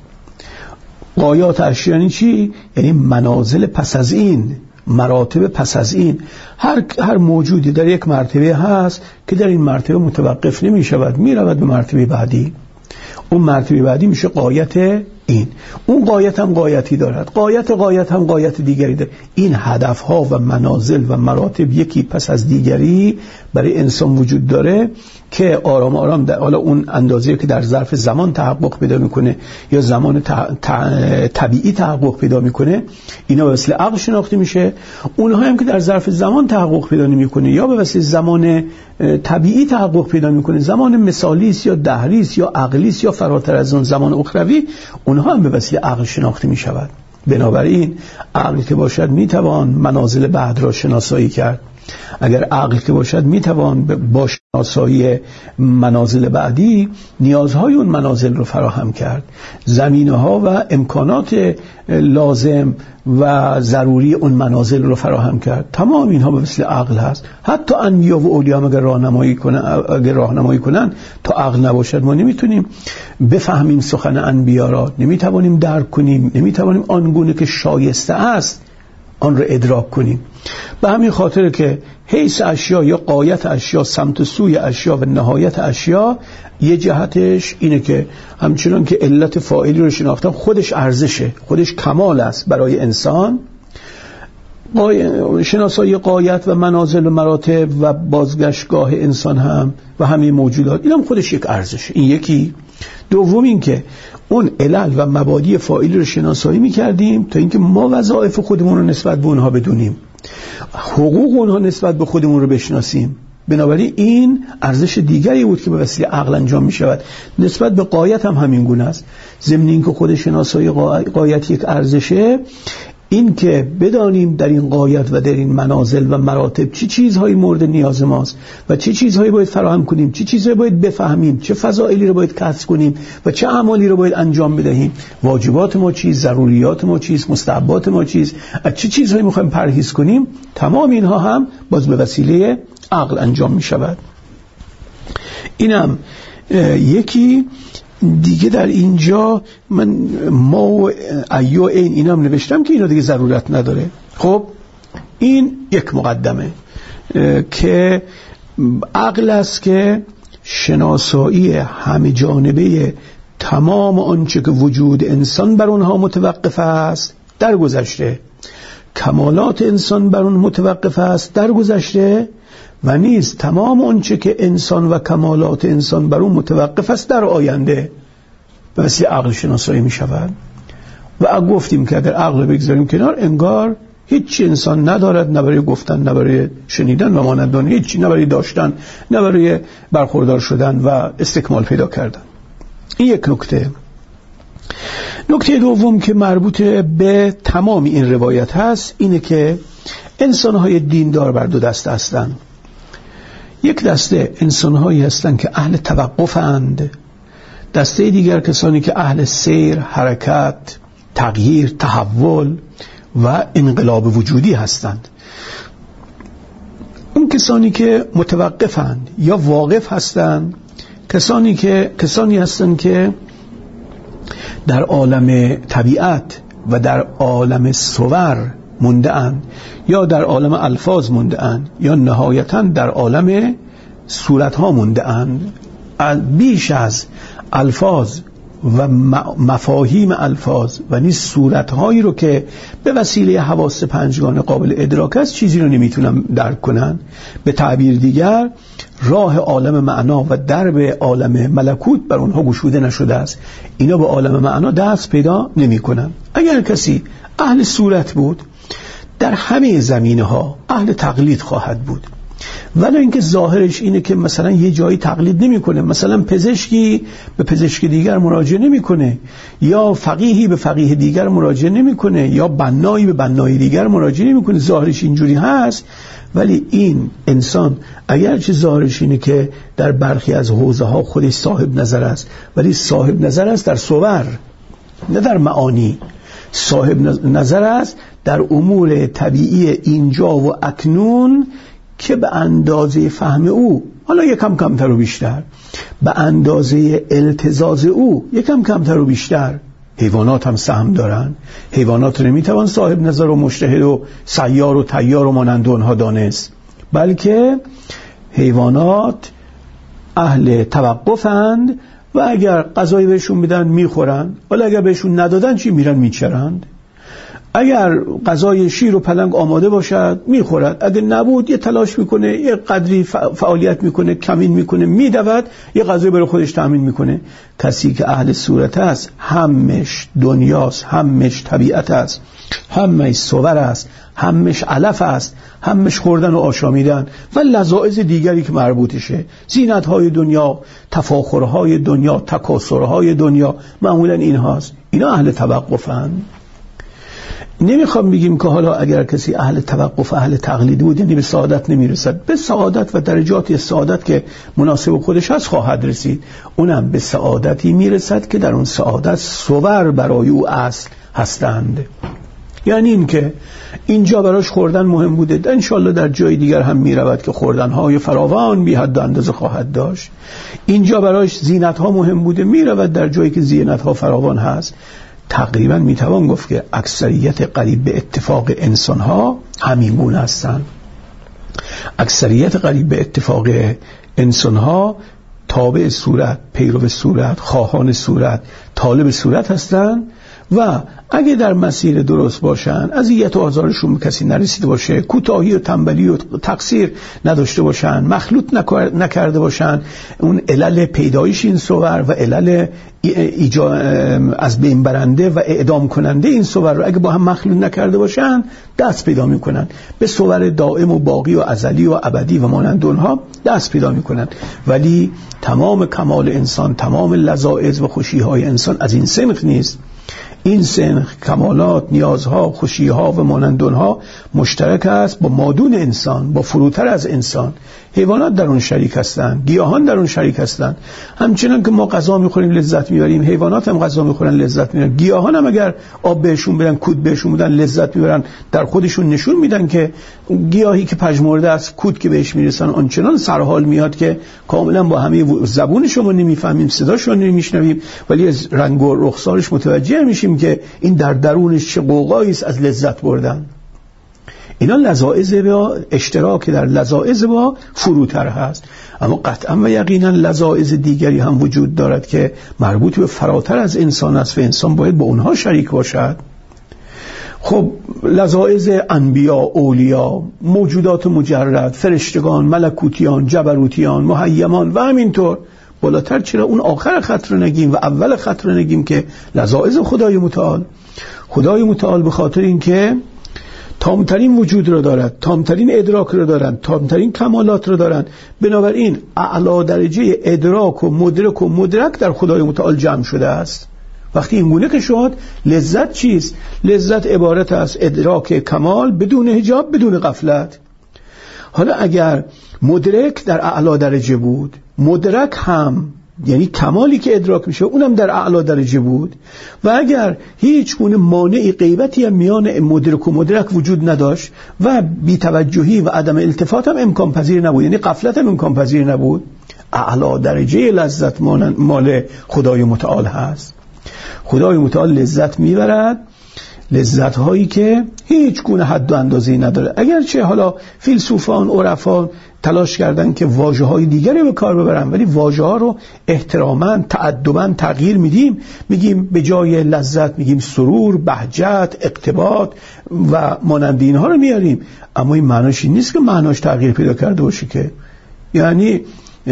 غایات اشیا یعنی چی؟ یعنی منازل پس از این، مراتب پس از این. هر هر موجودی در یک مرتبه هست که در این مرتبه متوقف نمی شود، می رود به مرتبه بعدی. اون مرتبه بعدی میشه غایت این، اون غایت هم غایتی دارد، غایت غایت هم غایت دیگری دارد. این هدف ها و منازل و مراتب یکی پس از دیگری برای انسان وجود داره. که آرام آرام در حالا اون اندازه‌ای که در ظرف زمان تحقق پیدا میکنه یا زمان طبیعی تحقق پیدا میکنه اینا به وسیله عقل شناخته میشه. اونها هم که در ظرف زمان تحقق پیدا نمیکنه یا به وسیله زمان طبیعی تحقق پیدا میکنه، زمان مثالی است یا دهری است یا عقلی است یا فراتر از اون زمان اخروی، اونها هم به وسیله عقل شناخته میشود. بنابراین عقل که باشد میتوان منازل بعد را شناسایی کرد. اگر عقل که باشد میتوان با شناسایی منازل بعدی نیازهای اون منازل رو فراهم کرد، زمینه‌ها و امکانات لازم و ضروری اون منازل رو فراهم کرد. تمام اینها به وسیله عقل هست. حتی انبیا و اولیاء اگر راهنمایی کنن اگر راهنمایی کنن تا عقل نباشد ما نمیتونیم بفهمیم سخن انبیا را، نمیتوانیم درک کنیم، نمیتوانیم آنگونه که شایسته است آن را ادراک کنیم. به همین خاطر که حیث اشیا یا غایت اشیا، سمت سوی اشیا و نهایت اشیا، یه جهتش اینه که همچنان که علت فاعلی رو شناختن خودش ارزشه، خودش کمال است برای انسان. شناسایی غایت و منازل و مراتب و بازگشتگاه انسان هم و همه موجودات این هم خودش یک ارزشه. این یکی. دوم این که اون علل و مبادی فاعلی رو شناسایی می‌کردیم تا اینکه ما وظایف خودمون رو نسبت به اونها بدونیم، حقوق اونها نسبت به خودمون رو بشناسیم. بنابراین این ارزش دیگری بود که به وسیله عقل انجام می‌شود. نسبت به غایت هم همین گونه است. ضمن اینکه خود شناسایی غایت یک ارزشه، این که بدانیم در این غایت و در این منازل و مراتب چه چیزهایی مورد نیاز ماست و چه چیزهایی باید فراهم کنیم، چه چیزهایی باید بفهمیم، چه فضائلی رو باید کسب کنیم و چه اعمالی رو باید انجام بدهیم، واجبات ما چیست، ضروریات ما چیست، مستحبات ما چیست، از چه چیزهایی میخوایم پرهیز کنیم. تمام اینها هم باز به وسیله عقل انجام می شود. اینم یکی دیگه. در اینجا من ما و ایو این اینم نوشتم که اینا دیگه ضرورت نداره. خب این یک مقدمه که عقل است که شناسایی همه جانبه تمام آنچه که وجود انسان بر اونها متوقف است در گذشته، کمالات انسان بر اون متوقف است در گذشته، و نیز تمام آنچه که انسان و کمالات انسان بر اون متوقف است در آینده به وسیله عقل شناسایی می شود. و گفتیم که اگر عقل بگذاریم کنار انگار هیچ انسان ندارد، نه برای گفتن، نه برای شنیدن و مانندان، هیچ، نه برای داشتن، نه برای برخوردار شدن و استکمال پیدا کردن. این یک نکته. نکته دوم که مربوط به تمام این روایت هست اینه که انسان‌های دیندار بر دو دسته هستند. یک دسته انسان‌هایی هستند که اهل توقفند، دسته دیگر کسانی که اهل سیر، حرکت، تغییر، تحول و انقلاب وجودی هستند. اون کسانی که متوقفند یا واقف هستند کسانی که کسانی هستند که در عالم طبیعت و در عالم صور مونده اند یا در عالم الفاظ مونده اند یا نهایتاً در عالم صورت ها مونده اند. بیش از الفاظ و مفاهیم الفاظ و نیز صورت هایی رو که به وسیله حواس پنجگانه قابل ادراک است چیزی رو نمیتونن درک کنن. به تعبیر دیگر راه عالم معنا و درب عالم ملکوت بر اونها گشوده نشده است. اینا به عالم معنا دست پیدا نمی کنن. اگر کسی اهل صورت بود در همه زمینه ها اهل تقلید خواهد بود، ولی اینکه ظاهرش اینه که مثلا یه جایی تقلید نمیکنه، مثلا پزشکی به پزشک دیگر مراجعه نمیکنه یا فقیهی به فقیه دیگر مراجعه نمیکنه یا بنایی به بنای دیگر مراجعه نمیکنه. ظاهرش اینجوری هست، ولی این انسان اگرچه ظاهرش اینه که در برخی از حوزه ها خودش صاحب نظر است، ولی صاحب نظر است در صور نه در معانی. صاحب نظر است در امور طبیعی اینجا و اکنون که به اندازه فهم او، حالا یکم کمتر و بیشتر، به اندازه التزاز او یکم کمتر و بیشتر. حیوانات هم سهم دارن. حیوانات رو نمیتوان صاحب نظر و مجتهد و سیار و طیار و مانند اونها دانست، بلکه حیوانات اهل توقفند و اگر غذایی بهشون بدن میخورن، ولی اگر بهشون ندادن چی؟ میرن میچرند. اگر غذای شیر و پلنگ آماده باشد میخورد، اگر نبود یه تلاش میکنه، یه قدری فعالیت میکنه، کمین میکنه، میدود، یه غذای برای خودش تامین میکنه. کسی که اهل صورت است همش دنیاست، همش طبیعت است، همش صور است، همش علف است، همش خوردن و آشامیدن و لذاذ دیگری که مربوطشه، زینت‌های دنیا، تفاخرهای دنیا، تکاثرهای دنیا، معمولا این هاست. اینا اهل توقفن. نمیخوام بگیم که حالا اگر کسی اهل توقف، اهل تقلید بود یعنی به سعادت نمیرسد. به سعادت و درجات سعادت که مناسب خودش هست خواهد رسید. اونم به سعادتی میرسد که در اون سعادت صور برای او اصل هستند. یعنی این که اینجا براش خوردن مهم بوده، انشالله در جای دیگر هم میرود که خوردنهای فراوان بی حد و اندازه خواهد داشت. اینجا براش زینتها مهم بوده، میرود در جایی که زینتها فراوان هست. تقریبا میتوان گفت که اکثریت قریب به اتفاق انسانها همین گونه هستند. اکثریت قریب به اتفاق انسانها تابع صورت، پیرو صورت، خواهان صورت، طالب صورت هستند و اگه در مسیر درست باشن، اذیت و آزارشون به کسی نرسیده باشه، کوتاهی و تنبلی و تقصیر نداشته باشن، مخلوط نکرده باشن، اون علل پیدایش این صور و علل ایجا از بین برنده و اعدام کننده این صور رو اگه با هم مخلوط نکرده باشن، دست پیدا میکنن به صور دائم و باقی و ازلی و ابدی و مانند اونها دست پیدا میکنن. ولی تمام کمال انسان، تمام لذاذ و خوشیهای انسان از این سنخ نیست. این سنخ کمالات، نیازها، خوشیها و مانند اونها مشترک است با مادون انسان، با فروتر از انسان. حیوانات در اون شریک هستند، گیاهان در اون شریک هستند. همچنان که ما غذا میخوریم لذت میبریم، حیوانات هم غذا میخورن لذت میبرن. گیاهان هم اگر آب بهشون بدن، کود بهشون بدن لذت میبرن. در خودشون نشون میدن که گیاهی که پژمرده است، کود که بهش میرسن آنچنان سرحال میاد که کاملا با همه زبون شما نمیفهمیم، صداشو نمیشنویم، ولی از رنگ و رخسارش متوجه میشیم که این در درونش چه قوقایی است از لذت بردن. اینا لذاذ با اشتراک در لذاذ با فروتر هست. اما قطعا و یقینا لذاذ دیگری هم وجود دارد که مربوط به فراتر از انسان است و انسان باید با اونها شریک باشد. خب لذاذ انبیا، اولیا، موجودات مجرد، فرشتگان، ملکوتیان، جبروتیان، محیمان و همینطور بالاتر چرا اون آخر خط رو نگیم و اول خط رو نگیم که لذاذ خدای متعال. خدای متعال به خاطر اینکه تامترین وجود رو دارد، تامترین ادراک رو دارند، تامترین کمالات رو دارند، بنابراین اعلی درجه ادراک و مدرک و مدرک در خدای متعال جمع شده است. وقتی این گونه که شد، لذت چیست؟ لذت عبارت است ادراک کمال بدون حجاب، بدون غفلت. حالا اگر مدرک در اعلی درجه بود، مدرک هم یعنی کمالی که ادراک میشه اونم در اعلی درجه بود و اگر هیچ گونه مانعی غیبتی هم میان مدرک و مدرک وجود نداشت و بی‌توجهی و عدم التفات هم امکان پذیر نبود، یعنی غفلت هم امکان پذیر نبود، اعلی درجه لذت مال خدای متعال هست. خدای متعال لذت میبرد، لذت هایی که هیچ گونه حد و اندازه‌ای نداره. اگرچه حالا فیلسوفان، عرفان تلاش کردن که واژه های دیگری به کار ببرن، ولی واژه ها رو احتراما، تأدبا تغییر میدیم، میگیم به جای لذت میگیم سرور، بهجت، اقتباط و مانند اینها رو میاریم. اما این معناش این نیست که معناش تغییر پیدا کرده باشه، که یعنی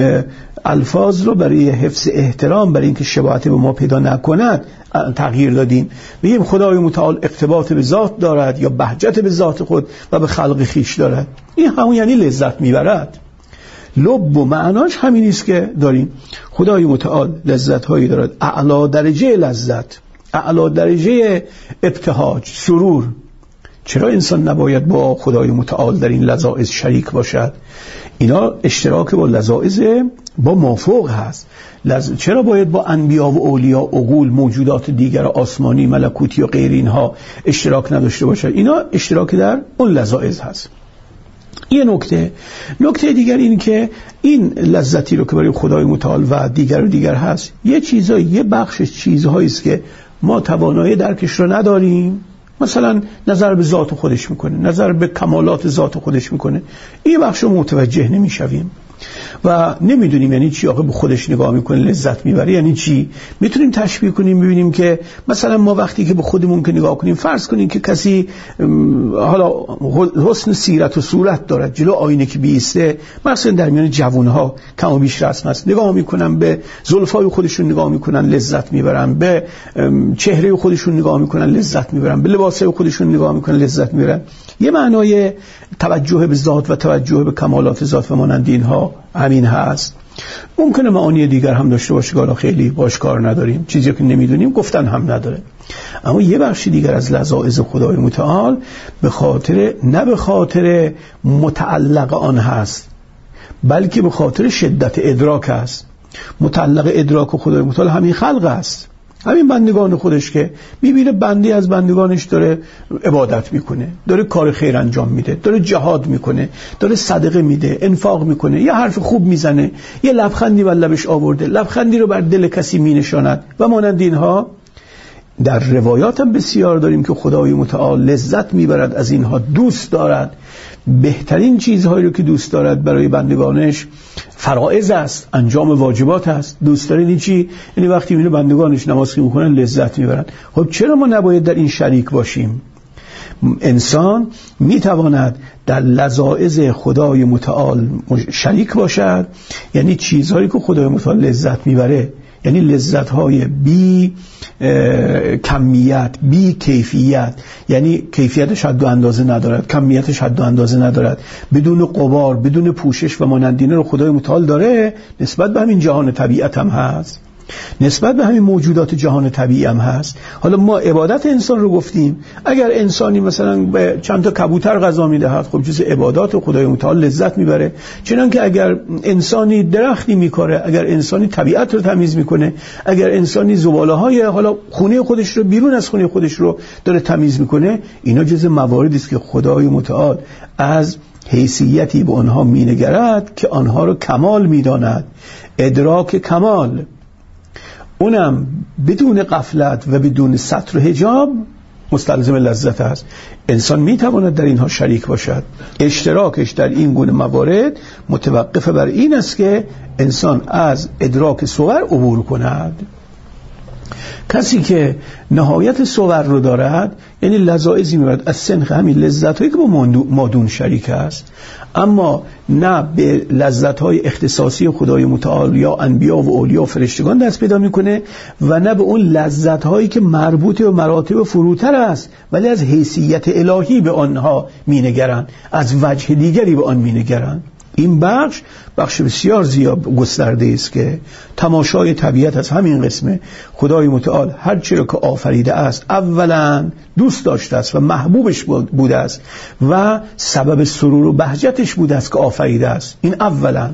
الفاظ رو برای حفظ احترام، برای اینکه شباهت به ما پیدا نکند تغییر دادیم. میگیم خدای متعال اقتباط به ذات دارد یا بهجت به ذات خود و به خلق خیش دارد. این همون یعنی لذت میبرد. لب و معناش همین است که داریم. خدای متعال لذت هایی دارد، اعلی درجه لذت، اعلی درجه ابتهاج، سرور. چرا انسان نباید با خدای متعال در این لذاذ شریک باشد؟ اینا اشتراک با لذاذ با مافوق هست. لز... چرا باید با انبیا و اولیا، عقول، موجودات دیگر آسمانی، ملکوتی و غیر اینها اشتراک نداشته باشد؟ اینا اشتراک در اون لذاذ هست. یه نکته نکته دیگر این که این لذتی رو که برای خدای متعال و دیگر و دیگر هست، یه چیزایی، یه بخش چیزهایی است که ما توانایی درکش رو نداریم. مثلا نظر به ذات خودش میکنه، نظر به کمالات ذات خودش میکنه، این بخش رو متوجه نمیشویم. و نمیدونیم یعنی چی. آخه به خودش نگاه میکنه لذت میبره یعنی چی؟ میتونیم تشبیه کنیم ببینیم که مثلا ما وقتی که به خودمون که نگاه کنیم، فرض کنیم که کسی حالا حسن سیرت و صورت دارد، جلو آینه که بیسته، مثلا در میان جوانها کم و بیش رسم است، نگاه میکنن به زلفای خودشون نگاه میکنن لذت میبرن، به چهره خودشون نگاه میکنن لذت میبرن، به لباسای خودشون نگاه میکنن لذت میبرن. یه معنای توجه به ذات و توجه به کمالات ذات و مانند اینها همین هست. ممکنه معانی دیگر هم داشته باشه که خیلی باش کار نداریم، چیزی که نمیدونیم گفتن هم نداره. اما یه بخش دیگر از لذائذ خدای متعال به خاطر نه به خاطر متعلق آن هست، بلکه به خاطر شدت ادراک است. متعلق ادراک خدای متعال همین خلق است، همین بندگان خودش که میبینه بندی از بندگانش داره عبادت میکنه، داره کار خیر انجام میده، داره جهاد میکنه، داره صدقه میده، انفاق میکنه، یه حرف خوب میزنه، یه لبخندی بر لبش آورده، لبخندی رو بر دل کسی مینشاند و مانند اینها. در روایات هم بسیار داریم که خدای متعال لذت میبرد از اینها، دوست دارد. بهترین چیزهایی رو که دوست دارد برای بندگانش فرائض است، انجام واجبات است. دوست دارید چی؟ یعنی وقتی میبینه بندگانش نماز میکنن لذت میبرن. خب چرا ما نباید در این شریک باشیم؟ انسان میتواند در لذائذ خدای متعال شریک باشد، یعنی چیزهایی که خدای متعال لذت میبره، یعنی لذت‌های بی کمیت، بی کیفیت، یعنی کیفیتش حد و اندازه ندارد، کمیتش حد و اندازه ندارد، بدون غبار، بدون پوشش و مانندینه رو خدای متعال داره. نسبت به همین جهان طبیعت هم هست، نسبت به همین موجودات جهان طبیعی هم هست. حالا ما عبادت انسان رو گفتیم، اگر انسانی مثلا به چند تا کبوتر غذا میدهد، خب جز عبادات خدای متعال لذت میبره. چنانکه اگر انسانی درختی میکاره، اگر انسانی طبیعت رو تمیز میکنه، اگر انسانی زباله های حالا خونه خودش رو بیرون از خونه خودش رو داره تمیز میکنه، اینا جز مواردی است که خدای متعال از حیثیتی به آنها مینگرد که آنها رو کمال میداند، ادراک کمال، اونم بدون غفلت و بدون ستر و حجاب مستلزم لذت است. انسان میتواند در اینها شریک باشد. اشتراکش در این گونه موارد متوقف بر این است که انسان از ادراک صور عبور کند. کسی که نهایت صور رو دارد، یعنی لذائذی میبرد از سنخ همین لذت‌هایی که با مادون شریک است، اما نه به لذت‌های اختصاصی خدای متعال یا انبیا و اولیا و فرشتگان دست پیدا میکنه و نه به اون لذت‌هایی که مربوط به مراتب فروتر است ولی از حیثیت الهی به آنها مینگرند، از وجه دیگری به آن مینگرند. این بخش بخش بسیار زیاد گسترده است که تماشای طبیعت از همین قسمه. خدای متعال هر چیزی که آفریده است اولا دوست داشته است و محبوبش بوده است و سبب سرور و بهجتش بوده است که آفریده است. این اولا.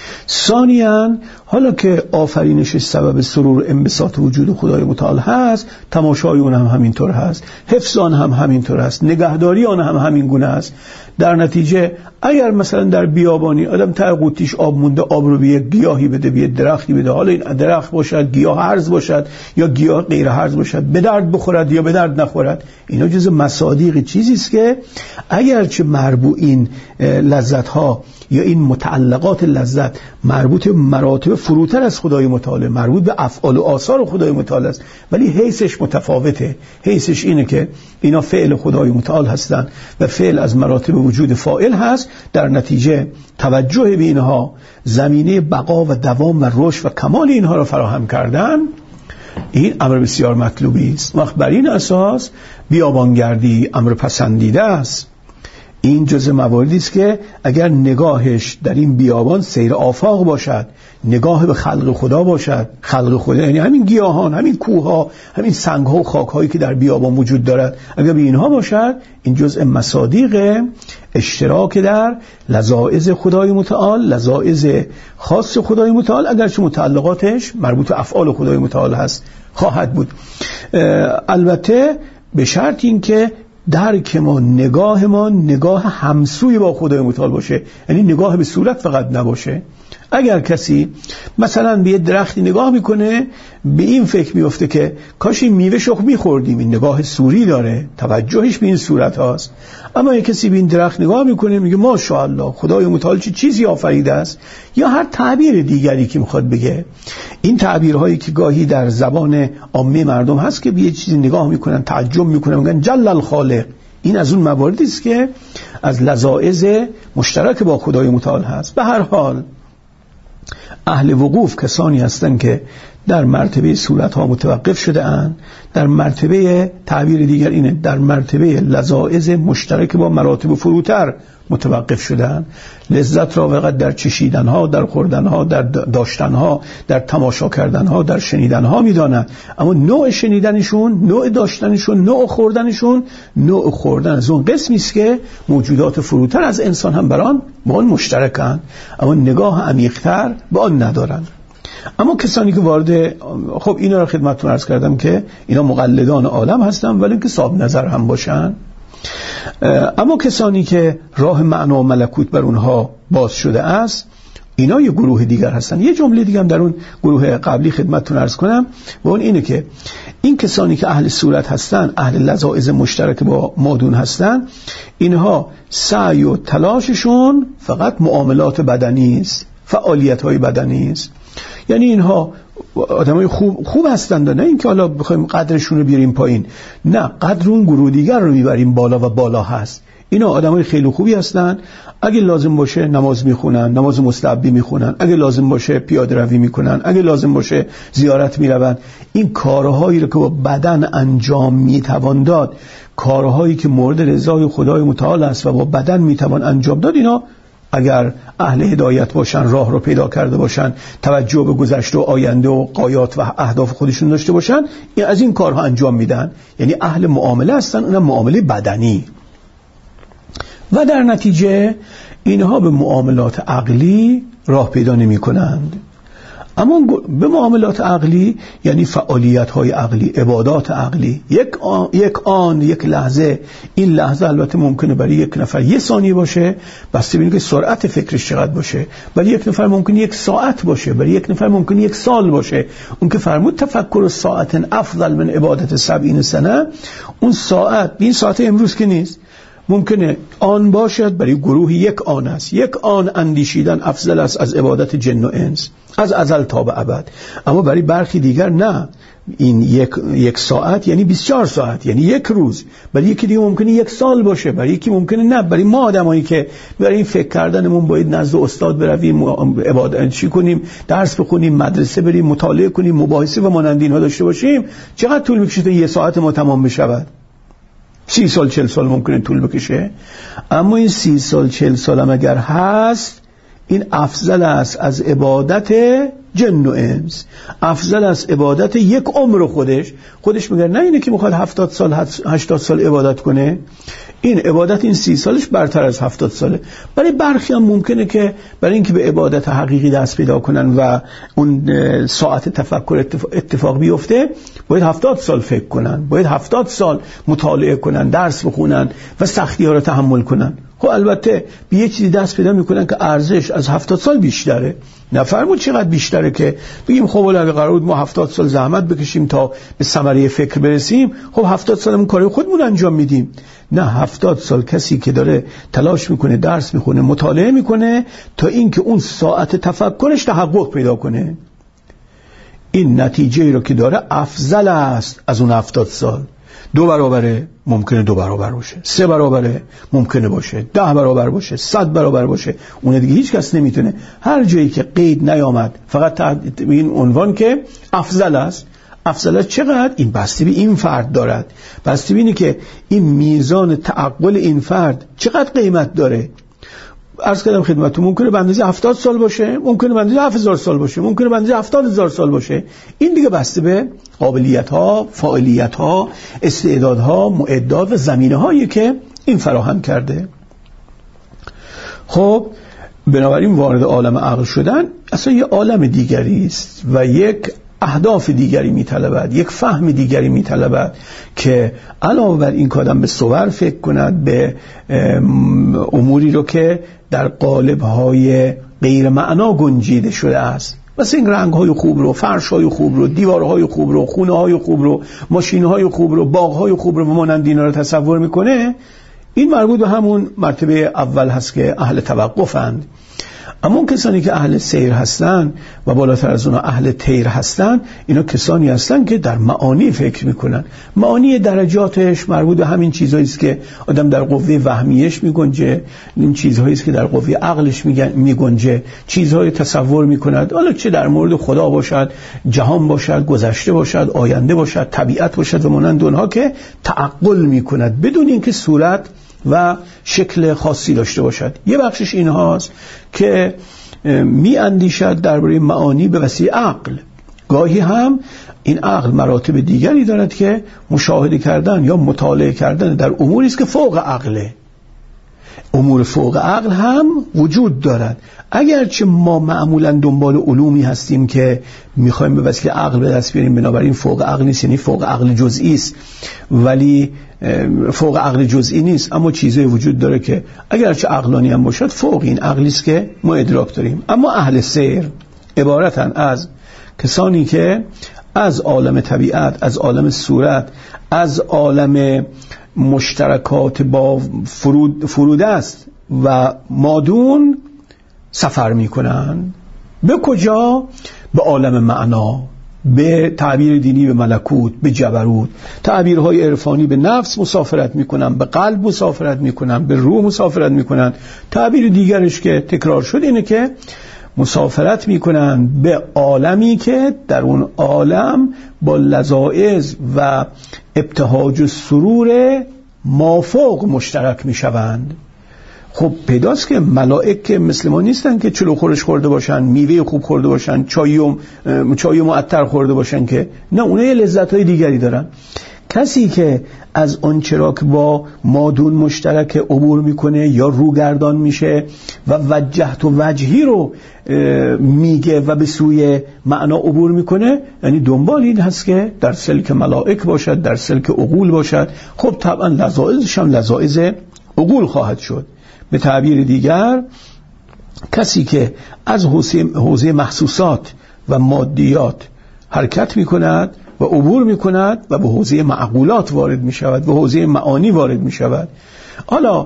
ثانیاً حالا که آفرینش سبب سرور انبساط وجود خدای متعال هست، تماشای اون هم همینطور هست، حفظ آن هم همینطور هست، نگهداری آن هم همین گونه است. در نتیجه اگر مثلا در بیابانی آدم ته قوطیش آب مونده، آب رو به یک گیاهی بده، به یک درختی بده، حالا این درخت باشد، گیاه هرز باشد یا گیاه غیر هرز باشد، به درد بخورد یا به درد نخورد، اینا جز مصادیق چیزی است که اگرچه مربوط این لذت ها یا این متعلقات لذت مربوط به مراتب فروتر از خدای متعال، مربوط به افعال و آثار خدای متعال است، ولی حیثش متفاوته. حیثش اینه که اینا فعل خدای متعال هستند و فعل از مراتب وجود فاعل هست. در نتیجه توجه به اینها زمینه بقا و دوام و رشد و کمال اینها را فراهم کردن. این امر بسیار مطلوبی است. وقت بر این اساس بیابانگردی امر پسندیده است. این جزء مواردی است که اگر نگاهش در این بیابان سیر آفاق باشد، نگاه به خلق خدا باشد، خلق خدا یعنی همین گیاهان، همین کوه‌ها، همین سنگ‌ها و خاک‌هایی که در بیابان وجود دارد، اگر به اینها باشد، این جزء مصادیق اشتراک در لذائذ خدای متعال، لذائذ خاص خدای متعال، اگرچه متعلقاتش مربوط به افعال خدای متعال هست خواهد بود. البته به شرط این که درک ما، نگاه ما نگاه همسوی با خدای متعال باشه، یعنی نگاه به صورت فقط نباشه. اگر کسی مثلا به یه درختی نگاه میکنه به این فکر میفته که کاش این میوه شخ میخوردیم، این نگاه سوری داره، توجهش به این صورت هاست. اما یک کسی به این درخت نگاه میکنه میگه ماشاءالله خدای متعال چه چیزی آفریده است، یا هر تعبیر دیگری که میخواد بگه. این تعبیرهایی که گاهی در زبان عامه مردم هست که به یه چیزی نگاه میکنن تعجب میکنن میگن جل الخالق، این از اون مواردی است که از لذائذ مشترک با خدای متعال هست. به هر حال اهل وقوف کسانی هستند که در مرتبه صورت ها متوقف شده اند، در مرتبه تعبیر دیگر اینه در مرتبه لذائذ مشترک با مراتب فروتر متوقف شدن. لذت را فقط در چشیدن ها، در خوردن ها، در داشتن ها، در تماشا کردن ها، در شنیدن ها میدانند، اما نوع شنیدنشون، نوع داشتنشون، نوع خوردنشون، نوع خوردن از اون قسمی است که موجودات فروتر از انسان هم بران با آن مشترکند، اما نگاه عمیق‌تر به آن ندارند. اما کسانی که وارد، خب اینا رو خدمتتون عرض کردم که اینا مقلدان عالم هستن ولی اینکه صاحب نظر هم باشن. اما کسانی که راه معنا و ملکوت بر اونها باز شده است، اینا یه گروه دیگر هستن. یه جمله دیگه هم در اون گروه قبلی خدمتتون عرض کنم و اون اینه که این کسانی که اهل صورت هستن، اهل لذائذ مشترک با مادون هستن، اینها سعی و تلاششون فقط معاملات بدنی است، فعالیت های بدنی است. یعنی اینها آدمای خوب خوب هستند، نه اینکه حالا بخوایم قدرشون رو بیاریم پایین، نه، قدر اون گروه دیگر رو میبریم بالا و بالا هست. اینا آدمای خیلی خوبی هستند، اگه لازم باشه نماز میخونن، نماز مستحبی میخونن، اگه لازم باشه پیاده روی میکنن، اگه لازم باشه زیارت میرون. این کارهایی رو که با بدن انجام میتوان داد، کارهایی که مورد رضای خدای متعال است و با بدن میتوان انجام داد، اینا اگر اهل هدایت باشن، راه رو پیدا کرده باشن، توجه به گذشته و آینده و غایات و اهداف خودشون داشته باشن، این از این کارها انجام میدن. یعنی اهل معامله هستن، اونم معامله بدنی. و در نتیجه اینها به معاملات عقلی راه پیدا نمی کنند. اما به معاملات عقلی یعنی فعالیت های عقلی، عبادات عقلی، یک آن، یک آن یک لحظه. این لحظه البته ممکنه برای یک نفر یک ثانیه باشه، بسته به اینکه سرعت فکرش چقدر باشه. برای یک نفر ممکنه یک ساعت باشه، برای یک نفر ممکنه یک سال باشه. اون که فرمود تفکر ساعت افضل من عبادت سبعین سنه، اون ساعت، این ساعت امروز که نیست، ممکنه آن باشد، برای گروه یک آن است. یک آن اندیشیدن افضل است از عبادت جن و انس از ازل تا به ابد. اما برای برخی دیگر نه، این یک یک ساعت یعنی بیست و چهار ساعت، یعنی یک روز. برای یکی دیگه ممکنه یک سال باشه، برای یکی ممکنه نه. برای ما آدمایی که برای این فکر کردنمون باید نزد استاد برویم، عبادت چی کنیم، درس بخونیم، مدرسه بریم، مطالعه کنیم، مباحثه و مانند اینها داشته باشیم، چقدر طول میکشه تا یک ساعت ما تمام بشود؟ سی سال چل سال ممکنه طول بکشه. اما این سی سال چل سال هم اگر هست، این افضل است از عبادت جن و انس، افضل است عبادت یک عمر خودش. خودش میگه نه اینه که میخواد هفتاد سال هشتاد سال عبادت کنه، این عبادت این سی سالش برتر از هفتاد ساله. برای برخی هم ممکنه که برای اینکه به عبادت حقیقی دست پیدا کنن و اون ساعت تفکر اتفاق بیفته، باید هفتاد سال فکر کنن، باید هفتاد سال مطالعه کنن، درس بخونن و سختی ها رو تحمل کنن. خب البته به یه چیزی دست پیدا میکنن که ارزش از هفتاد سال بیشتره. نفرمود چقدر بیشتره که بگیم خب اگه قرار بود ما هفتاد سال زحمت بکشیم تا به ثمره فکر برسیم، خب هفتاد سالمون کار خودمون انجام میدیم. نه، هفتاد سال کسی که داره تلاش میکنه، درس میخونه، مطالعه میکنه تا اینکه اون ساعت تفکرش تحقق پیدا کنه، این نتیجه رو که داره افضل است از اون هفتاد سال. دو برابره، ممکنه دو برابر باشه، سه برابره ممکنه باشه، ده برابر باشه، صد برابر باشه. اون دیگه هیچ کس نمیتونه. هر جایی که قید نیامد، فقط تحت این عنوان که افضل است. افضل است چقدر؟ این بسته به این فرد دارد، بسته به اینه که این میزان تعقل این فرد چقدر قیمت داره. عرض کردم خدمتتون ممکنه به اندازه هفتاد سال باشه، ممکنه به اندازه هفت هزار سال باشه، ممکنه به اندازه هفتاد هزار سال باشه. این دیگه بسته به قابلیت ها، فعالیت ها، استعداد ها، معدات و زمینه هایی که این فراهم کرده. خب بنابراین وارد عالم عقل شدن اصلا یه عالم دیگری است و یک اهداف دیگری میطلبد، یک فهم دیگری میطلبد که علاوه بر این آدم به صور فکر کند، به اموری رو که در قالب‌های غیر معنا گنجیده شده است، مثل این رنگ‌های خوب رو، فرش‌های خوب رو، دیوارهای خوب رو، خونه‌های خوب رو، ماشین‌های خوب رو، باغ‌های خوب رو و مانند اینا رو تصور میکنه. این مربوط به همون مرتبه اول هست که اهل توقفند. اما اون کسانی که اهل سیر هستن و بالاتر از اونا اهل تیر هستن، اینا کسانی هستن که در معانی فکر میکنن. معانی درجاتش مربوط به همین چیزهایی است که آدم در قوه وهمیش میگنجه، این چیزهایی است که در قوه عقلش میگنجه، چیزهای تصور میکند، حالا چه در مورد خدا باشد، جهان باشد، گذشته باشد، آینده باشد، طبیعت باشد و مانند اونها، که تعقل میکند بدون اینکه صورت و شکل خاصی داشته باشد. یه بخشش این هاست که می اندیشد درباره معانی به وسیله عقل. گاهی هم این عقل مراتب دیگری دارد که مشاهده کردن یا مطالعه کردن در اموری است که فوق عقله. امور فوق عقل هم وجود دارد، اگرچه ما معمولا دنبال علومی هستیم که میخوایم به وسیله عقل به دست بیاریم، بنابراین فوق عقل نیست، یعنی فوق عقل جزئی است، ولی فوق عقل جزئی نیست، اما چیزی وجود داره که اگرچه عقلانی هم باشد فوق این عقلی است که ما ادراک داریم. اما اهل سیر عبارتن از کسانی که از عالم طبیعت، از عالم صورت، از عالم مشترکات با فرود, فرود است و مادون سفر می کنند. به کجا؟ به عالم معنا، به تعبیر دینی به ملکوت، به جبروت. تعبیرهای عرفانی به نفس مسافرت می کنند، به قلب مسافرت می کنند، به روح مسافرت می کنند. تعبیر دیگرش که تکرار شد اینه که مسافرت می کنند به عالمی که در اون عالم با لذائذ و ابتهاج و سرور مافوق مشترک می شوند. خب پیداست که ملائک مثل ما نیستن که چلو خورش خورده باشن، میوه خوب خورده باشن، چای و چای معطر خورده باشن، که نه، اونها یه لذت‌های دیگری دارن. کسی که از آن چرا که با مادون مشترک عبور میکنه یا روگردان میشه و وجهت و وجهی رو میگه و به سوی معنا عبور میکنه، یعنی دنبال این هست که در سلک ملائک باشد، در سلک عقول باشد. خب طبعا لذائذش هم لذائذ عقول خواهد شد. به تعبیر دیگر کسی که از حوزه محسوسات و مادیات حرکت میکند و عبور میکند و به حوزه معقولات وارد میشود، به حوزه معانی وارد میشود. حالا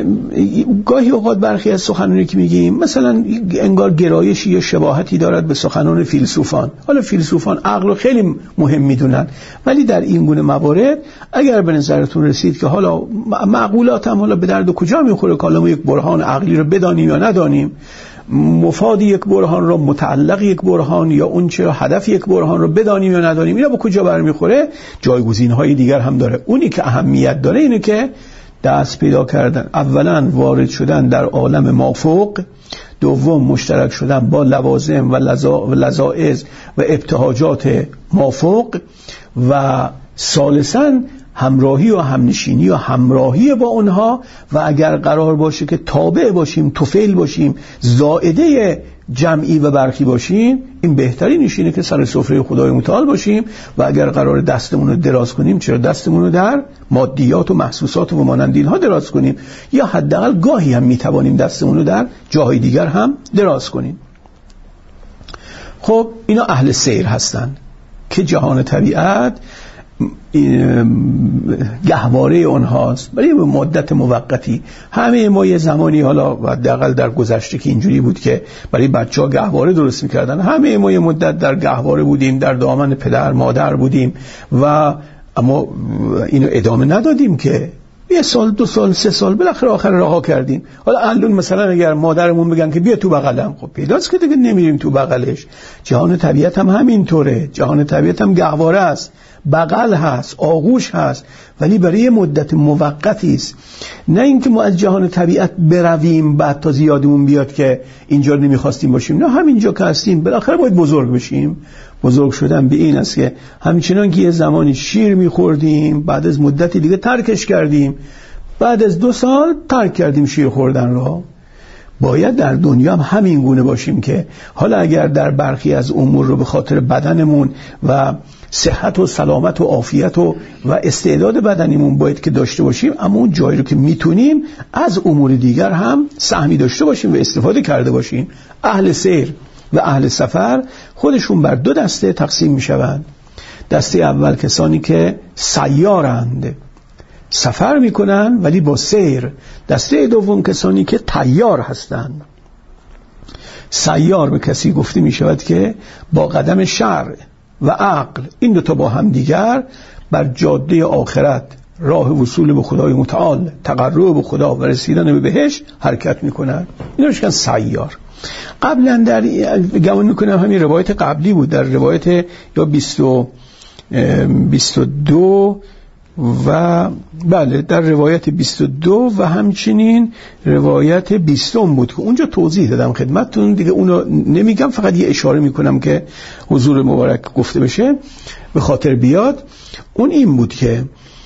گاهی اوقات برخی از سخنانی که میگیم مثلا انگار گرایشی یا شباهتی دارد به سخنان فیلسوفان. حالا فیلسوفان عقل رو خیلی مهم میدونن، ولی در این گونه موارد اگر به نظرتون رسید که حالا معقولات هم حالا به درد کجا میخوره که حالا ما یک برهان عقلی رو بدانیم یا ندانیم، مفاد یک برهان رو، متعلق یک برهان یا اون چه هدف یک برهان رو بدانیم یا ندانیم، اینا به کجا برمیخوره؟ جایگزین‌های دیگر هم داره. اونی که اهمیت داره اینه که دست پیدا کردن، اولا وارد شدن در عالم مافوق، دوم مشترک شدن با لوازم و لذائذ و ابتهاجات مافوق، و ثالثاً همراهی و همنشینی و همراهی با اونها، و اگر قرار باشه که تابع باشیم، طفیل باشیم، زائده جمعی و برخی باشیم، این بهترینش اینه که سر سفره خدای متعال باشیم، و اگر قرار دستمون رو دراز کنیم، چرا دستمون رو در مادیات و محسوسات و مانند اینها دراز کنیم، یا حداقل گاهی هم میتوانیم دستمون رو در جاهای دیگر هم دراز کنیم. خب اینا اهل سیر هستن که جهان طبیعت گهواره اونهاست برای مدت موقتی. همه ما یه زمانی، حالا حداقل در گذشته که اینجوری بود که برای بچه‌ها گهواره درست می‌کردن، همه ما یه مدت در گهواره بودیم، در دامن پدر مادر بودیم، و اما اینو ادامه ندادیم که یه سال، دو سال، سه سال، بالاخره آخر رها کردیم. حالا الان مثلا اگر مادرمون بگن که بیا تو بغلم، خب پیداست که دیگه نمیریم تو بغلش. جهان طبیعت هم همینطوره، جهان طبیعت هم گهواره است، بغل هست، آغوش هست، ولی برای یه مدت موقتی است. نه اینکه ما از جهان طبیعت برویم بعد تا زیادمون بیاد که اینجا نمیخواستیم باشیم، نه، همینجا که هستیم بالاخره باید بزرگ بشیم. بزرگ شدن به این است که همچنان که یه زمانی شیر میخوردیم، بعد از مدتی دیگه ترکش کردیم، بعد از دو سال ترک کردیم شیر خوردن رو، باید در دنیا هم همین گونه باشیم که حالا اگر در برخی از امور رو به خاطر بدنمون و صحت و سلامت و عافیت و و استعداد بدنیمون باید که داشته باشیم، اما اون جایی رو که میتونیم از امور دیگر هم سهمی داشته باشیم و استفاده کرده باشیم. اهل سیر و اهل سفر خودشون بر دو دسته تقسیم میشوند. دسته اول کسانی که سیارند، سفر میکنن ولی با سیر. دسته دوم کسانی که طیار هستند. سیار به کسی گفته میشود که با قدم شرع و عقل، این دو تا با هم دیگر بر جاده آخرت، راه وصول به خدای متعال، تقرب به خدا و رسیدن به بهشت حرکت میکنن. اینا میشن سیار. قبلا در گمان میکنم همین روایت قبلی بود، در روایت یا بیست و دو و بله در روایت بیست و دو و همچنین روایت بیستم بود که اونجا توضیح دادم خدمتتون دیگه، اونو نمیگم، فقط یه اشاره میکنم که حضور مبارک گفته بشه به خاطر بیاد. اون این بود که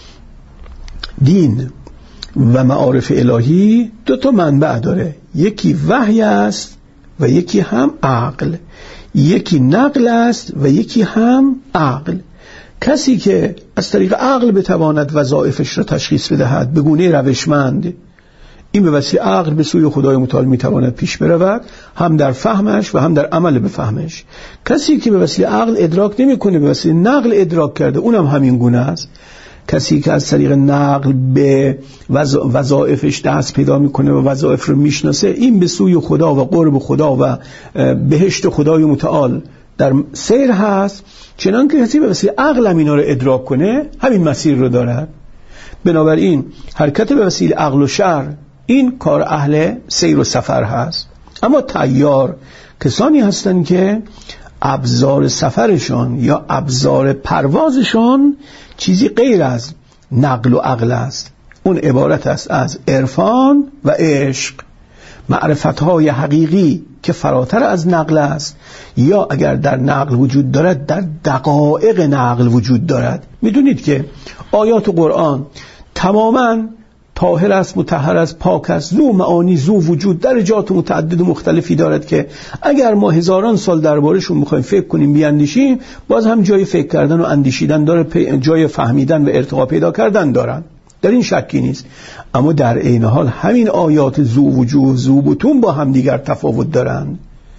دین و معارف الهی دو تا منبع داره، یکی وحی است و یکی هم عقل، یکی نقل است و یکی هم عقل. کسی که از طریق عقل بتواند وظایفش را تشخیص بدهد به گونه روشمند، این به وسیله عقل به سوی خدای متعال میتواند پیش برود، هم در فهمش و هم در عمل به فهمش. کسی که به وسیله عقل ادراک نمیکنه، به وسیله نقل ادراک کرده، اونم همین گونه است. کسی که از طریق نقل به وظایفش دست پیدا میکنه و وظایف رو میشناسه، این به سوی خدا و قرب خدا و بهشت خدای متعال در سیر هست. چنان که کسی به وسیله عقل هم اینا رو ادراک کنه، همین مسیر رو دارد. بنابراین حرکت به وسیله عقل و شرع این کار اهل سیر و سفر هست. اما طیار کسانی هستند که ابزار سفرشان یا ابزار پروازشان چیزی غیر از نقل و عقل است. اون عبارت است از عرفان و عشق، معرفت‌های حقیقی که فراتر از نقل است، یا اگر در نقل وجود دارد در دقایق نقل وجود دارد. میدونید که آیات قرآن تماماً طاهر است، مطهر است، پاک است، ذو معانی، ذو وجود، درجات متعدد و مختلفی دارد که اگر ما هزاران سال دربارشون بخوایم فکر کنیم بیاندیشیم، باز هم جای فکر کردن و اندیشیدن داره، جای فهمیدن و ارتقا پیدا کردن دارن، در این شکی نیست. اما در عین حال همین آیات ذو وجود ذو بطون با هم دیگر تفاوت دارند.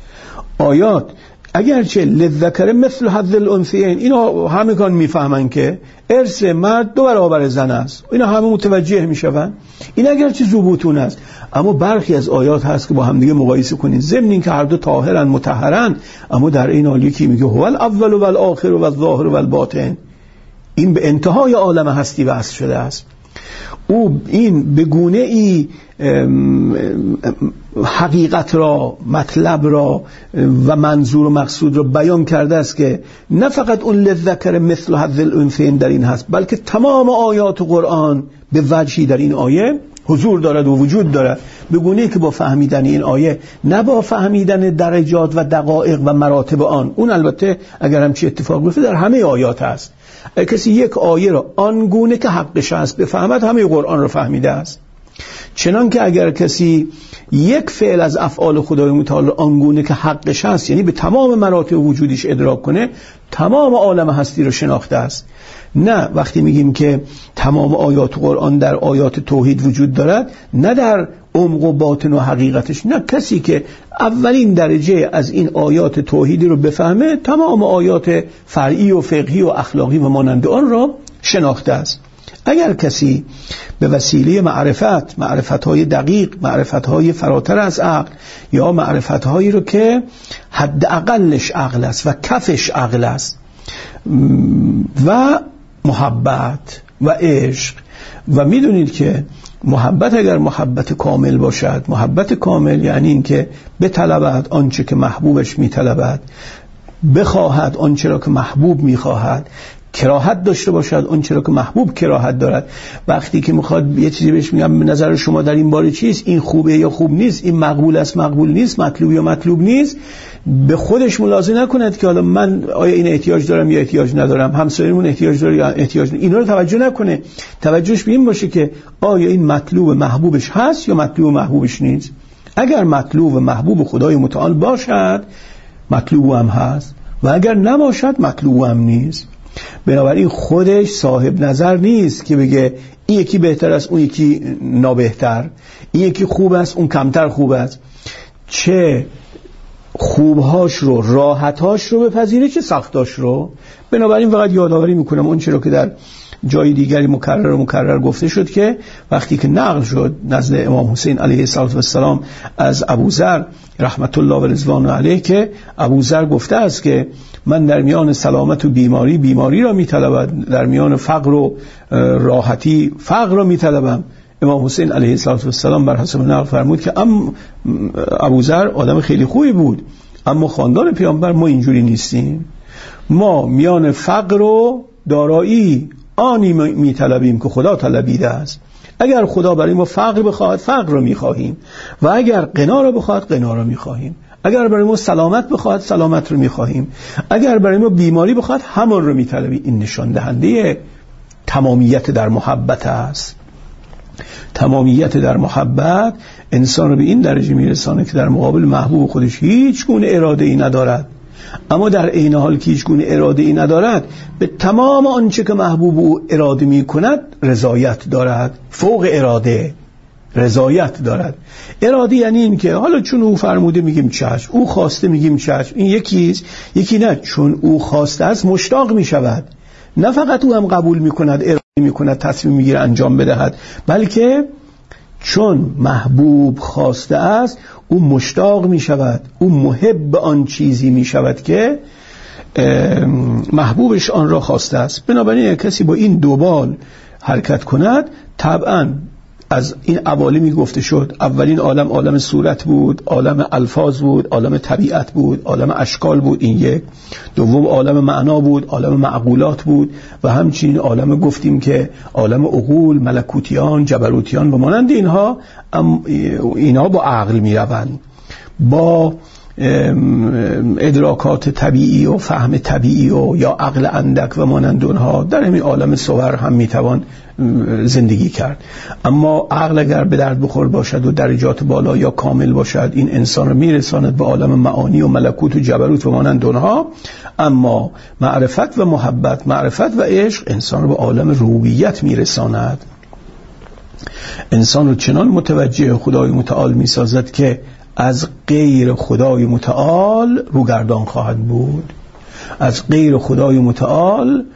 آیات اگرچه للذکر مثل حظ الانثیین، اینا همگان میفهمن که ارث مرد دو برابر زن است، اینا همه متوجه میشون، این اگرچه ذو بطون است، اما برخی از آیات هست که با هم دیگه مقایسه کنین، ضمن این که هر دو طاهرن مطهرن، اما در این حال یکی میگه هو الاول و الاخر و الظاهر و الباطن، این به انتهای عالم هستی وصل شده است. او این به گونه ای حقیقت را، مطلب را و منظور و مقصود را بیان کرده است که نه فقط اون للذکر مثل حظ الانثیین در این هست، بلکه تمام آیات قرآن به وجهی در این آیه حضور دارد و وجود دارد، به گونه‌ای که با فهمیدن این آیه، نه با فهمیدن درجات و دقایق و مراتب آن، اون البته اگر هم چی اتفاق بیفته در همه آیات هست. کسی یک آیه را آنگونه که حقش است بفهمد، همه قرآن را فهمیده است. چنان که اگر کسی یک فعل از افعال خدای متعال آنگونه که حقش است، یعنی به تمام مراتب وجودش ادراک کنه، تمام عالم هستی را شناخته است. نه وقتی میگیم که تمام آیات قرآن در آیات توحید وجود دارد، نه در عمق و باطن و حقیقتش، نه، کسی که اولین درجه از این آیات توحیدی رو بفهمه، تمام آیات فرعی و فقهی و اخلاقی و مانند آن را شناخته است. اگر کسی به وسیله معرفت، معرفت‌های دقیق، معرفت‌های فراتر از عقل، یا معرفت‌هایی رو که حد اقلش عقل است و کفش عقل است، و محبت و عشق، و میدونید که محبت اگر محبت کامل باشد، محبت کامل یعنی این که بطلبد آنچه که محبوبش میطلبد، بخواهد آنچه را که محبوب میخواهد، کراهت داشته باشد آنچه را که محبوب کراهت دارد. وقتی که میخواد یه چیزی بهش میگم به نظر شما در این باره چیست، این خوبه یا خوب نیست، این مقبول است مقبول نیست، مطلوب یا مطلوب نیست، به خودش ملاحظه نکند که حالا من آیا این احتیاج دارم یا احتیاج ندارم، همسایه‌مون احتیاج داره یا احتیاج نداره، اینا رو توجه نکنه. توجهش به این باشه که آیا این مطلوب محبوبش هست یا مطلوب محبوبش نیست. اگر مطلوب و محبوب خدای متعال باشد مطلوب هم هست و اگر نباشد مطلوب هم نیست. بنابراین خودش صاحب نظر نیست که بگه این یکی بهتر است اون یکی نابهتر، این یکی خوب است اون کمتر خوب است. چه خوبهاش رو راحتهاش رو بپذیره چه سختاش رو. بنابراین فقط یادآوری میکنم اون چیزی که در جای دیگری مکرر و مکرر گفته شد که وقتی که نقل شد نزد امام حسین علیه السلام از ابوذر رحمت الله و رضوان علیه که ابوذر گفته است که من در میان سلامت و بیماری بیماری را میطلبم، در میان فقر و راحتی فقر را میطلبم. امام حسین علیه السلام بر حسب نقل فرمود که ام ابوذر آدم خیلی خوبی بود، اما خاندان پیامبر ما اینجوری نیستیم، ما میان فقر و دارایی آنی میطلبیم که خدا طلبیده است. اگر خدا برای ما فقر بخواهد فقر رو میخواهیم و اگر غنا رو بخواهد غنا رو میخواهیم، اگر برای ما سلامت بخواهد سلامت رو میخواهیم، اگر برای ما بیماری بخواهد همان رو میطلبیم. این نشان دهنده تمامیت در محبت است. تمامیت در محبت انسان رو به این درجه میرسانه که در مقابل محبوب خودش هیچ گونه اراده ای ندارد، اما در عین حال که هیچ گونه اراده ای ندارد به تمام آنچه که محبوب او اراده می کند رضایت دارد. فوق اراده رضایت دارد. اراده یعنی این که حالا چون او فرموده میگیم چشم، او خواسته میگیم چشم. این یکیست. یکی نه، چون او خواسته است مشتاق می شود، نه فقط او هم قبول می کند اراده می کند تصمیم میگیره انجام بدهد، بلکه چون محبوب خواسته است او مشتاق می شود، او محب آن چیزی می شود که محبوبش آن را خواسته است. بنابراین کسی با این دوبال حرکت کند طبعا از این عوالمی گفته شد. اولین عالم عالم صورت بود، عالم الفاظ بود، عالم طبیعت بود، عالم اشکال بود، این یک. دوم عالم معنا بود، عالم معقولات بود و همچنین عالم گفتیم که عالم عقول، ملکوتیان، جبروتیان و مانند اینها. اینها با عقل می روند، با ادراکات طبیعی و فهم طبیعی و یا عقل اندک و مانند اونها در همین عالم صور هم میتوان زندگی کرد. اما عقل اگر به درد بخور باشد و درجات بالا یا کامل باشد این انسان رو میرساند به عالم معانی و ملکوت و جبروت و مانند اونها. اما معرفت و محبت، معرفت و عشق انسان رو به عالم ربوبیت میرساند، انسان رو چنان متوجه خدای متعال میسازد که از غیر خدای متعال روگردان خواهد بود، از غیر خدای متعال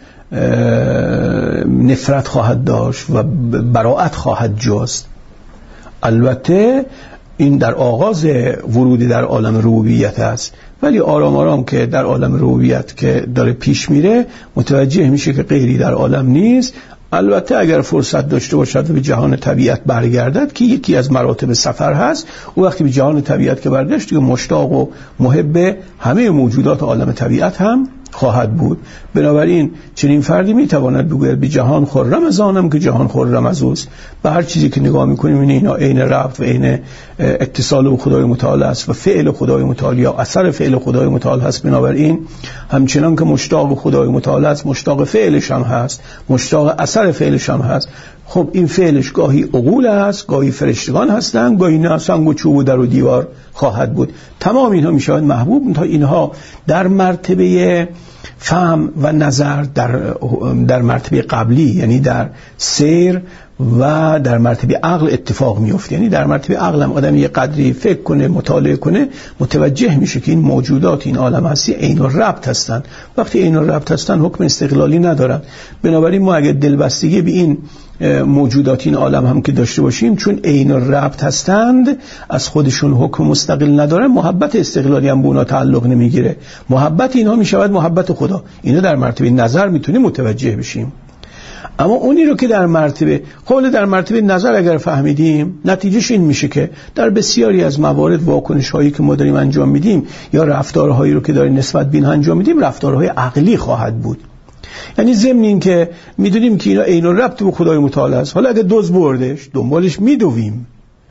نفرت خواهد داشت و براءت خواهد جست. البته این در آغاز ورودی در عالم ربوبیت است، ولی آرام آرام که در عالم ربوبیت که داره پیش میره متوجه میشه که غیری در عالم نیست. البته اگر فرصت داشته باشد و به جهان طبیعت برگردد که یکی از مراتب سفر هست، او وقتی به جهان طبیعت که برگشت دیگه مشتاق و محب همه موجودات عالم طبیعت هم خواهد بود. بنابراین چنین فردی میتواند بگوید به جهان خرم از آنم که جهان خرم از اوست. به هر چیزی که نگاه میکنیم این اینا عین ربط و عین اتصال به خدای متعال است و فعل خدای متعال یا اثر فعل خدای متعال هست. بنابراین همچنان که مشتاق خدای متعال است مشتاق فعلش هم هست، مشتاق اثر فعلش هم هست. خب این فعلش گاهی عقول است، گاهی فرشتگان هستند، گاهی نه سنگ و چوب و در و دیوار خواهد بود. تمام اینها میشوند محبوب تا اینها در مرتبه فهم و نظر در در مرتبه قبلی، یعنی در سیر و در مرتبه عقل اتفاق میفته. یعنی در مرتبه عقل هم آدم یه قدری فکر کنه، مطالعه کنه، متوجه میشه که این موجودات، این عالم هستی عین الربط هستند. وقتی عین الربط هستند حکم استقلالی ندارند. بنابراین ما اگه دلبستگی به این موجودات این عالم هم که داشته باشیم، چون عین الربط هستند از خودشون حکم مستقل ندارن، محبت استقلالی هم به اونا تعلق نمیگیره. محبت اینها میشود محبت خدا. اینو در مرتبه نظر میتونیم متوجه بشیم. اما اونی رو که در مرتبه قول در مرتبه نظر اگر فهمیدیم، نتیجهش این میشه که در بسیاری از موارد واکنش هایی که ما داریم انجام میدیم یا رفتارهایی رو که داریم نسبت به این انجام میدیم رفتارهای عقلی خواهد بود. یعنی ضمن این که میدونیم که اینا عین الربط به خدای متعال است، حالا اگه دزد بردش دنبالش میدویم،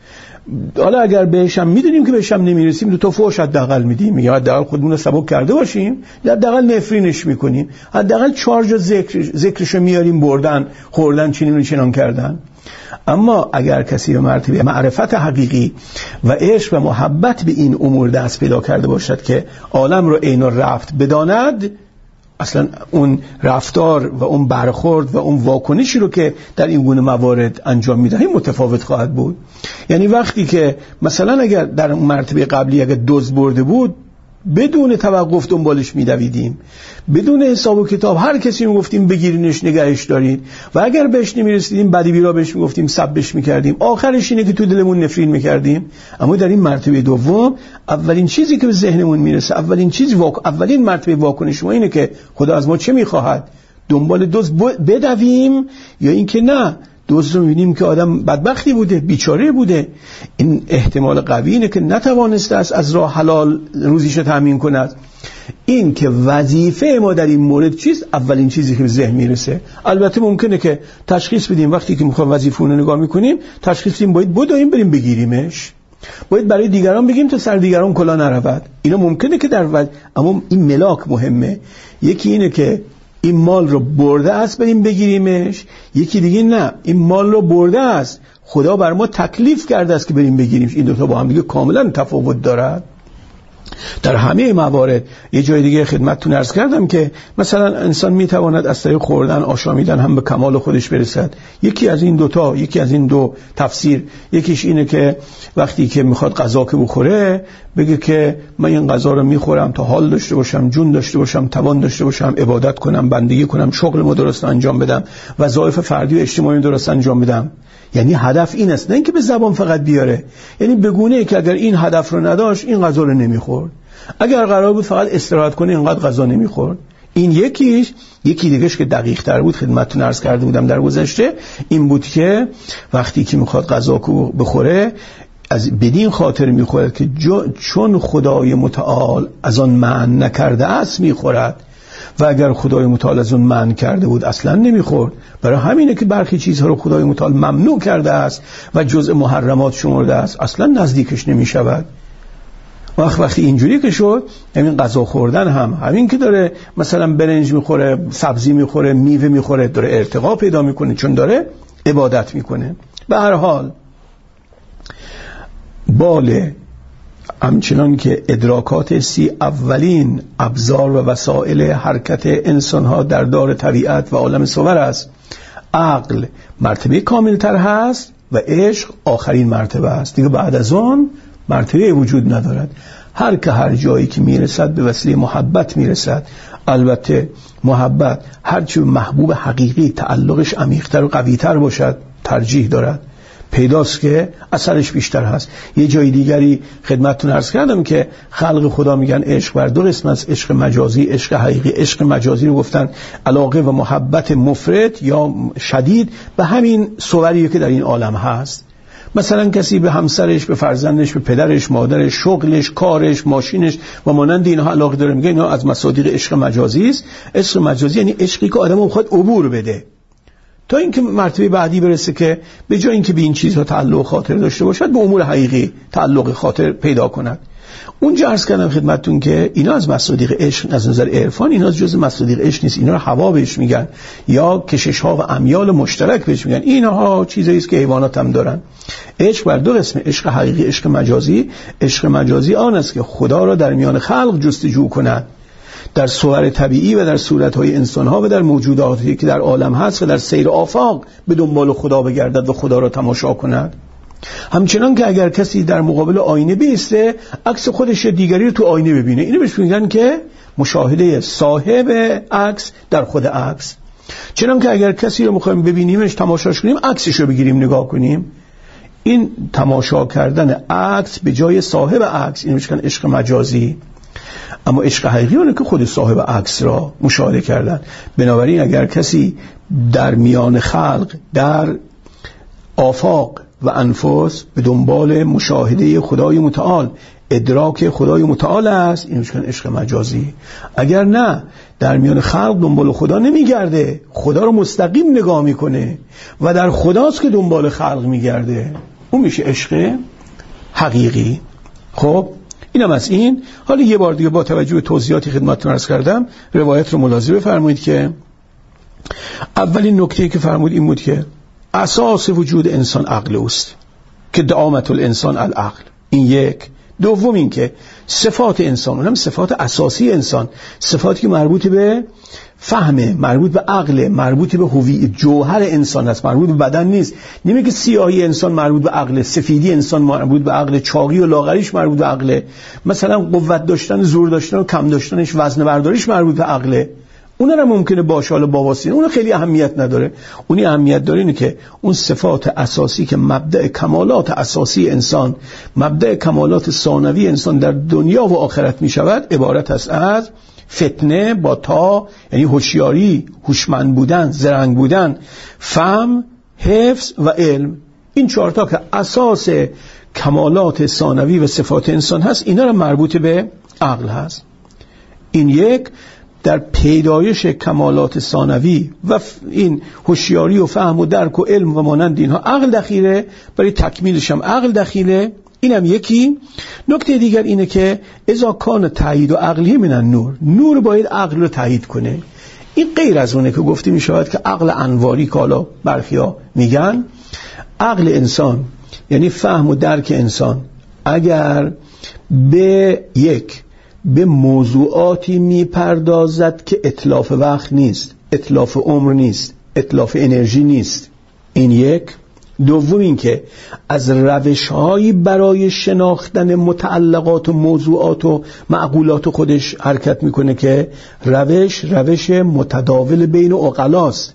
حالا اگر بهشم میدونیم که بهشم نمیرسیم دو تا فوش حداقل میدیم، میگه حداقل خودمون رو سبک کرده باشیم، حداقل نفرینش میکنیم، حداقل چهار جا ذکر ذکرشو میاریم، بردن خوردن چنین و چنان کردن. اما اگر کسی به مرتبه معرفت حقیقی و عشق و محبت به این امور دست پیدا کرده باشد که عالم رو عین رفت بداند، اصلا اون رفتار و اون برخورد و اون واکنشی رو که در این گونه موارد انجام میدهیم متفاوت خواهد بود. یعنی وقتی که مثلا اگر در اون مرتبه قبلی اگر دزد برده بود بدون توقف دنبالش میدویدیم، بدون حساب و کتاب هر کسی میگفتیم بگیرینش نگهش دارید، و اگر بهش نمیرسیدیم بدی بیرا بهش میگفتیم سبش میکردیم، آخرش اینه که تو دلمون نفرین میکردیم. اما در این مرتبه دوم اولین چیزی که به ذهنمون میرسه، اولین چیزی واک... اولین مرتبه واکنش ما اینه که خدا از ما چه میخواهد، دنبال دزد بدویم یا اینکه نه دزد رو می‌بینیم که آدم بدبختی بوده، بیچاره بوده، این احتمال قوی اینه که نتوانسته است از راه حلال روزیش رو تامین کند. این که وظیفه ما در این مورد چیست، اولین چیزی که به ذهن میرسه. البته ممکنه که تشخیص بدیم وقتی که میخوایم وظیفه اون رو نگاه میکنیم تشخیص بدیم باید بدویم بریم بگیریمش، باید برای دیگران بگیم تا سر دیگران کلا نرود. اینا ممکنه که در وز... اما این ملاک مهمه. یکی اینه که این مال رو برده است بریم بگیریمش، یکی دیگه نه این مال رو برده است خدا بر ما تکلیف کرده است که بریم بگیریمش. این دوتا با هم دیگه کاملا تفاوت دارد. در همه موارد یه جای دیگه خدمتتون عرض کردم که مثلا انسان میتواند از طریق خوردن آشامیدن هم به کمال خودش برسد. یکی از این دوتا، یکی از این دو تفسیر، یکیش اینه که وقتی که میخواد غذا که بخوره بگه که من این غذا رو میخورم تا حال داشته باشم، جون داشته باشم، توان داشته باشم، عبادت کنم، بندگی کنم، شغلمو درست انجام بدم، وظایف فردی و اجتماعی درست انجام بدم. یعنی هدف این است، نه اینکه به زبان فقط بیاره. یعنی بگونه که اگر این هدف رو نداشت این غذا رو نمیخورد، اگر قرار بود فقط استراحت کنه اینقدر غذا نمیخورد. این یکیش. یکی دیگهش که دقیق تر بود خدمتتون عرض کرده بودم در گذشته، این بود که وقتی که میخواد غذا بخوره از بدین خاطر میخورد که چون خدای متعال از آن منع نکرده است میخورد، و اگر خدای متعال از اون منع کرده بود اصلا نمیخورد. برای همینه که برخی چیزها رو خدای متعال ممنوع کرده است و جزء محرمات شمرده است، اصلا نزدیکش نمیشود. وقت وقتی اینجوری که شد، همین غذا خوردن هم همین که داره مثلا برنج میخوره، سبزی میخوره، میوه میخوره، داره ارتقا پیدا میکنه چون داره عبادت میکنه. به هر حال باله همچنان که ادراکات سی اولین ابزار و وسایل حرکت انسانها در دار طبیعت و عالم صور است، عقل مرتبه کاملتر هست و عشق آخرین مرتبه است. دیگه بعد از اون مرتبه وجود ندارد. هر که هر جایی که میرسد به وسیله محبت میرسد. البته محبت هرچی محبوب حقیقی تعلقش عمیق‌تر و قوی‌تر باشد ترجیح دارد، پیداست که اثرش بیشتر هست. یه جای دیگری خدمتتون عرض کردم که خلق خدا میگن عشق بر دو قسم است، عشق مجازی، عشق حقیقی. عشق مجازی رو گفتن علاقه و محبت مفرط یا شدید به همین صوری که در این عالم هست. مثلا کسی به همسرش، به فرزندش، به پدرش، مادرش، شغلش، کارش، ماشینش و مانند اینها علاقه داره، میگه اینا از مصادیق عشق مجازی است. عشق مجازی یعنی عشقی که آدمو میخواد عبور بده تا اینکه مرتبه بعدی برسه که به جای اینکه به این چیزها تعلق خاطر داشته باشد به امور حقیقی تعلق خاطر پیدا کند. اونجا عرض کردم خدمتتون که اینا از مصادیق عشق، از نظر عرفان اینا از جزء مصادیق عشق نیست. اینا رو هوا بهش میگن یا کشش ها و امیال مشترک بهش میگن. اینها چیزایی است که حیوانات هم دارن. عشق بر دو قسم، عشق حقیقی، عشق مجازی. عشق مجازی آن است که خدا را در میان خلق جستجو کند، در صور طبیعی و در صورت‌های انسان‌ها و در موجوداتی که در عالم هست و در سیر آفاق به دنبال خدا بگردد و خدا را تماشا کند. همچنان که اگر کسی در مقابل آینه بیسته عکس خودش یا دیگری رو تو آینه ببینه، اینو بهش میگن که مشاهده صاحب عکس در خود عکس. چنان که اگر کسی رو می‌خوایم ببینیمش، تماشاش کنیم، عکسش رو بگیریم نگاه کنیم. این تماشا کردن عکس به جای صاحب عکس، اینو میگن عشق مجازی. اما عشق حقیقی اونه که خود صاحب عکس را مشاهده کردن. بنابراین اگر کسی در میان خلق، در آفاق و انفس به دنبال مشاهده خدای متعال، ادراک خدای متعال است، این میشن عشق مجازی. اگر نه در میان خلق دنبال خدا نمیگرده، خدا رو مستقیم نگاه میکنه و در خداست که دنبال خلق میگرده، اون میشه عشق حقیقی. خب اینم از این. حالا یه بار دیگه با توجه به توضیحاتی خدمتتون عرض کردم روایت رو ملاحظه بفرمایید که اولین نکته که فرمود این بود که اساس وجود انسان عقل اوست که دعامت الانسان العقل. این یک. دوم این که صفات انسان، اونم صفات اساسی انسان، صفاتی که مربوط به فهمه، مربوط به عقل، مربوط به هویت جوهر انسان است، مربوط به بدن نیست. نمیگه که سیاهی انسان مربوط به عقل، سفیدی انسان مربوط به عقل، چاقی و لاغریش مربوط به عقل، مثلا قوت داشتن، زور داشتن و کم داشتنش، وزن برداریش مربوط به عقل. اون هم ممکنه باشه، حالا باباسین اون خیلی اهمیت نداره. اونی اهمیت داره اینه که اون صفات اساسی که مبدأ کمالات اساسی انسان، مبدأ کمالات ثانوی انسان در دنیا و آخرت می شود، عبارت است از فتنه با تا، یعنی هوشیاری، هوشمند بودن، زرنگ بودن، فهم، حفظ و علم. این چهار تا که اساس کمالات ثانوی و صفات انسان هست، اینا رو مربوط به عقل هست. این یک. در پیدایش کمالات ثانوی و این هوشیاری و فهم و درک و علم و مانند اینها عقل دخیله، برای تکمیلش هم عقل دخیله. اینم یکی. نکته دیگر اینه که اذا کان تایید و عقلی من النور، نور باید عقل رو تایید کنه. این غیر از اونه که گفته می شود که عقل انواری که حالا برخیا میگن عقل انسان، یعنی فهم و درک انسان اگر به یک به موضوعاتی میپردازد که اتلاف وقت نیست، اتلاف عمر نیست، اتلاف انرژی نیست. این یک. دوم این که از روش‌هایی برای شناختن متعلقات و موضوعات و معقولات خودش حرکت میکنه که روش روش متداول بین عقلاست.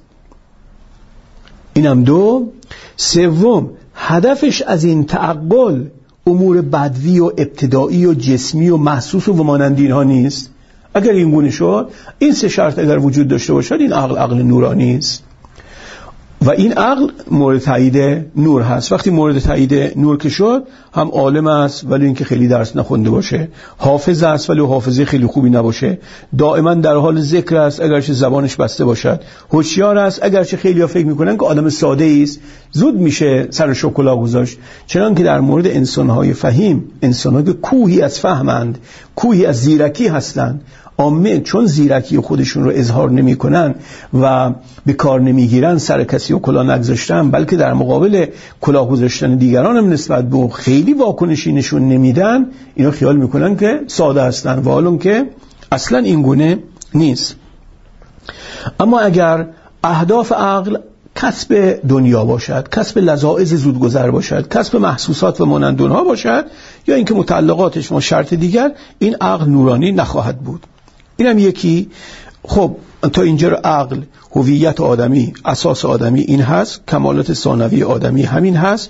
اینم دو. سوم، هدفش از این تعقل امور بدوی و ابتدایی و جسمی و محسوس و مانند اینها نیست. اگر این گونه شد، این سه شرط اگر وجود داشته باشد، این عقل عقل نورانی است و این عقل مورد تایید نور هست. وقتی مورد تایید نور که شد، هم عالم است ولی اینکه خیلی درس نخونده باشه، حافظ است ولی حافظه خیلی خوبی نباشه، دائما در حال ذکر است اگرچه زبانش بسته باشد، هوشیار است اگرچه خیلی‌ها فکر میکنن که آدم ساده است، زود میشه سر شوکولا گذاشت. چنان که در مورد انسان‌های فهیم، انسان‌ها که کوهی از فهمند، کوهی از زیرکی هستند، عامه چون زیرکی خودشون رو اظهار نمی کنن و به کار نمی گیرن، سر کسی و کلاه نگذاشتن، بلکه در مقابل کلاه گذاشتن دیگران هم نسبت به خیلی واکنشی نشون نمیدن، اینا خیال میکنن که ساده هستن و حالون که اصلا این گونه نیست. اما اگر اهداف عقل کسب دنیا باشد، کسب لذائذ زودگذر باشد، کسب محسوسات و مانند اونها باشد، یا اینکه متعلقاتش ما شرط دیگر، این عقل نورانی نخواهد بود. اینم یکی. خب تا اینجا عقل، هویت آدمی، اساس آدمی این هست، کمالات ثانوی آدمی همین هست،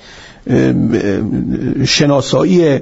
شناسایی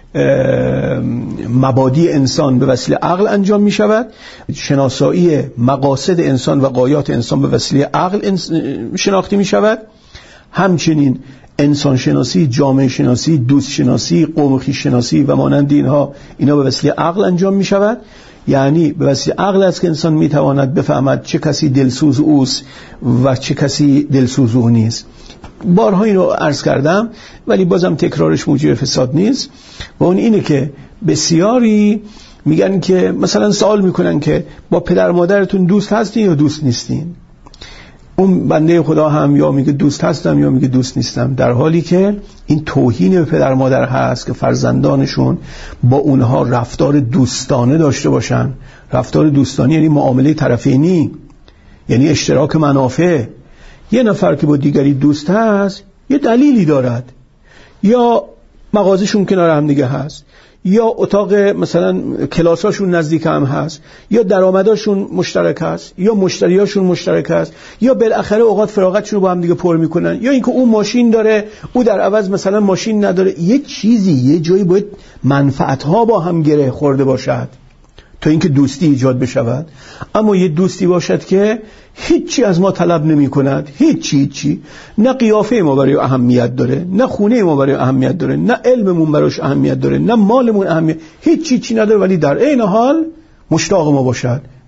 مبادی انسان به وسیله عقل انجام می شود، شناسایی مقاصد انسان و غایات انسان به وسیله عقل شناخته می شود. همچنین انسان شناسی، جامعه شناسی، دوست شناسی، قوم خویش شناسی و مانند اینها، اینا به وسیله عقل انجام می شود. یعنی به وسیله عقل است که انسان می تواند بفهمد چه کسی دلسوز اوست و چه کسی دلسوز او نیست. بارها اینو عرض کردم ولی بازم تکرارش موجب فساد نیست، و اون اینه که بسیاری میگن که مثلا سوال میکنن که با پدر مادرتون دوست هستین یا دوست نیستین؟ اون بنده خدا هم یا میگه دوست هستم یا میگه دوست نیستم، در حالی که این توهین به پدر مادر هست که فرزندانشون با اونها رفتار دوستانه داشته باشن. رفتار دوستانه یعنی معامله طرفینی، یعنی اشتراک منافع. یه نفر که با دیگری دوست هست یه دلیلی دارد، یا مغازشون کنار هم دیگه هست، یا اتاق مثلا کلاساشون نزدیک هم هست، یا درآمداشون مشترک هست، یا مشتریاشون مشترک هست، یا بالاخره اوقات فراغتشون رو با هم دیگه پر میکنن، یا اینکه اون ماشین داره او در عوض مثلا ماشین نداره. یه چیزی یه جایی باید منفعت‌ها با هم گره خورده باشد تا اینکه دوستی ایجاد بشود. اما یه دوستی باشد که هیچی از ما طلب نمی کند، هیچی هیچی، نه قیافه ما برای اهمیت داره، نه خونه ما برای اهمیت داره، نه علممون براش اهمیت داره، نه مالمون اهمیت، هیچی چی نداره، ولی در عین حال مشتاق ما باشد.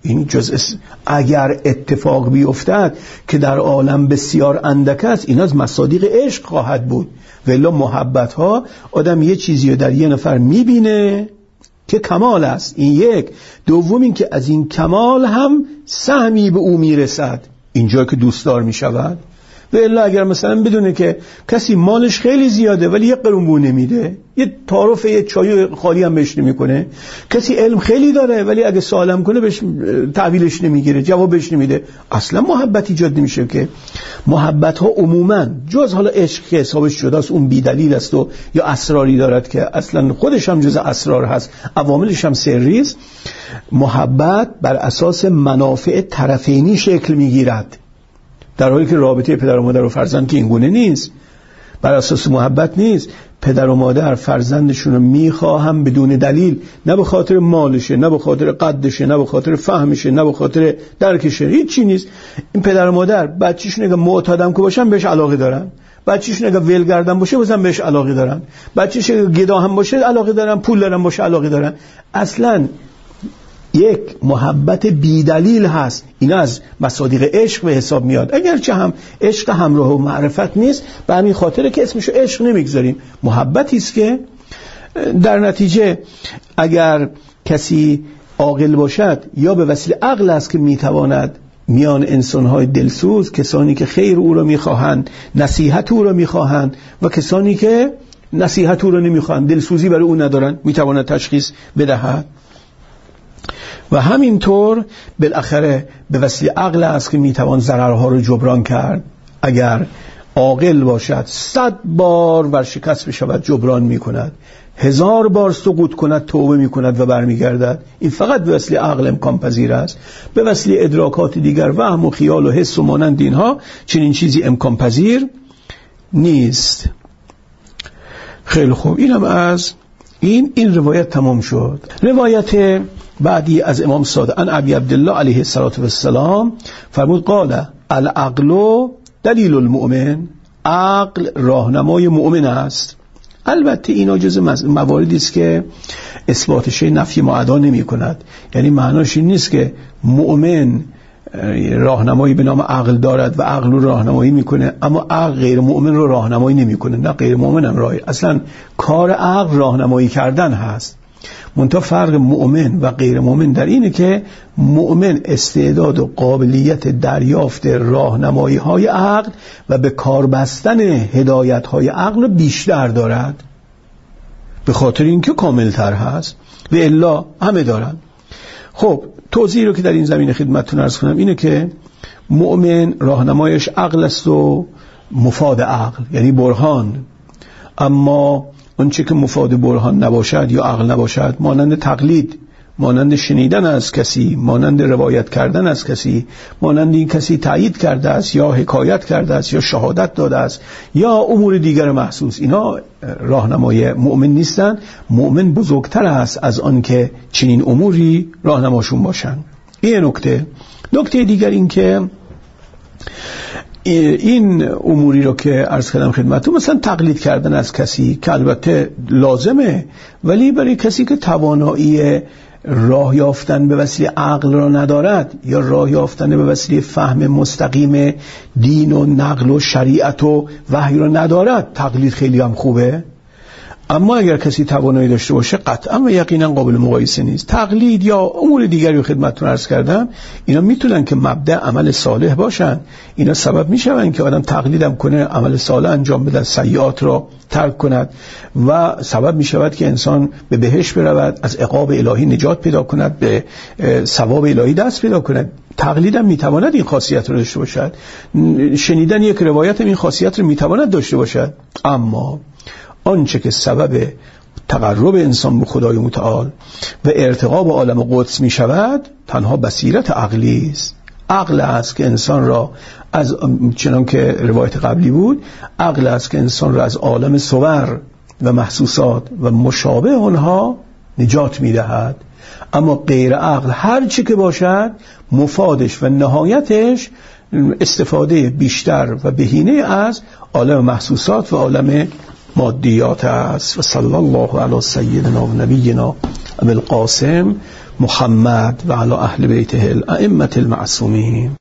این جزء اگر اتفاق بیفتد که در عالم بسیار اندک است، این از مصادیق عشق خواهد بود. ولی محبت ها آدم یه چیزی رو در یه نفر میبینه که کمال است، این یک. دوم این که از این کمال هم سهمی به او میرسد اینجا که دوستدار میشود. و الا اگر مثلا بدونه که کسی مالش خیلی زیاده ولی یک قرون بو نمیده، یه تعارف یه چای خالی هم بهش نمیکنه، کسی علم خیلی داره ولی اگه سوالم کنه بهش تحویلش نمیگیره، جوابش نمیده، اصلا محبت ایجاد نمیشه. که محبت ها عموما جز حالا عشق که حسابش شده است، اون بی دلیل است و یا اسراری دارد که اصلا خودش هم جز اسرار هست، عواملش هم سری است. محبت بر اساس منافع طرفینی شکل میگیرد، در حالی که رابطه پدر و مادر و فرزند که اینگونه نیست، بر اساس محبت نیست. پدر و مادر فرزندشون رو میخواهم بدون دلیل، نه به خاطر مالشه، نه به خاطر قدشه، نه به خاطر فهمشه، نه به خاطر درکشه، هیچ چی نیست. این پدر و مادر بچه‌شون اگه معتادم که باشن بهش علاقه دارن، بچه‌شون اگه ولگردن باشه بازم بهش علاقه دارن، بچه‌ش اگه گدا هم باشه علاقه دارن، پول دارن باشه علاقه دارن. اصلاً یک محبت بیدلیل هست. این از مصادیق عشق به حساب میاد، اگرچه هم عشق همراه و معرفت نیست، به همین خاطره که اسمشو عشق نمیگذاریم. محبتی است که در نتیجه اگر کسی عاقل باشد یا به وسیله عقل است که میتواند میان انسان‌های دلسوز، کسانی که خیر او را میخواهند، نصیحت او را میخواهند و کسانی که نصیحت او را نمیخواهند، دلسوزی برای او ندارند، میتواند تشخیص بدهد. و همینطور بالاخره به وسیله عقل است که میتوان ضررها رو جبران کرد. اگر عاقل باشد صد بار ورشکست بشود جبران میکند، هزار بار سقوط کند توبه میکند و برمیگردد. این فقط به وسیله عقل امکان پذیر است. به وسیله ادراکات دیگر، وهم و خیال و حس و مانند اینها چنین چیزی امکان پذیر نیست. خیلی خوب، اینم از این این روایت تمام شد. روایت بعدی از امام صادق ان ابی عبدالله علیه السلام فرمود قال العقل دلیل المؤمن، عقل راهنمای مؤمن است. البته اینا جز مواردی است که اثبات شی نفی معدا نمی کند، یعنی معناش این نیست که مؤمن راهنمایی به نام عقل دارد و عقل رو راهنمایی میکنه اما عقل غیر مؤمن رو راهنمایی نمیکنه. نه، غیر مؤمن هم راهی، اصلا کار عقل راهنمایی کردن هست. منتها فرق مؤمن و غیر مؤمن در اینه که مؤمن استعداد و قابلیت دریافت راهنمایی های عقل و به کار بستن هدایت های عقل بیشتر دارد، به خاطر اینکه کاملتر هست و الا همه دارن. خب توضیحی رو که در این زمینه خدمتتون عرض کنم اینه که مؤمن راهنمایش عقل است و مفاد عقل، یعنی برهان. اما اون چه که مفاد برهان نباشد یا عقل نباشد، مانند تقلید، مانند شنیدن از کسی، مانند روایت کردن از کسی، مانند این کسی تایید کرده است یا حکایت کرده است یا شهادت داده است یا امور دیگر محسوس، اینا راهنمای مؤمن نیستن. مؤمن بزرگتر است از آن که چنین اموری راهنماشون باشن. این نکته. نکته دیگر این که این اموری رو که عرض کردم خدمتتون، مثلا تقلید کردن از کسی که البته لازمه، ولی برای کسی که توانایی راه یافتن به وسیله عقل را ندارد یا راه یافتن به وسیله فهم مستقیم دین و نقل و شریعت و وحی را ندارد، تقلید خیلی هم خوبه. اما اگر کسی توانایی داشته باشه قطعا و یقینا قابل مقایسه نیست. تقلید یا امور دیگری رو خدمتتون عرض کردم، اینا میتونن که مبدأ عمل صالح باشن، اینا سبب میشون که آدم تقلیدم کنه، عمل صالح انجام بده، سیئات را ترک کند و سبب میشود که انسان به بهشت برود، از عقاب الهی نجات پیدا کند، به ثواب الهی دست پیدا کند. تقلیدم میتواند این خاصیت رو داشته باشد، شنیدن یک روایت این خاصیت رو میتواند داشته باشد. اما آنچه که سبب تقرب انسان به خدای متعال و ارتقا به عالم قدس می شود تنها بصیرت عقلی است. عقل است که انسان را از، چنان که روایت قبلی بود، عقل است که انسان را از عالم صور و محسوسات و مشابه آنها نجات می دهد. اما غیر عقل هر چی که باشد مفادش و نهایتش استفاده بیشتر و بهینه از عالم محسوسات و عالم مادیات است. و صلی الله علی سیدنا و نبینا ابی القاسم محمد و علی اهل بیته الائمة المعصومین.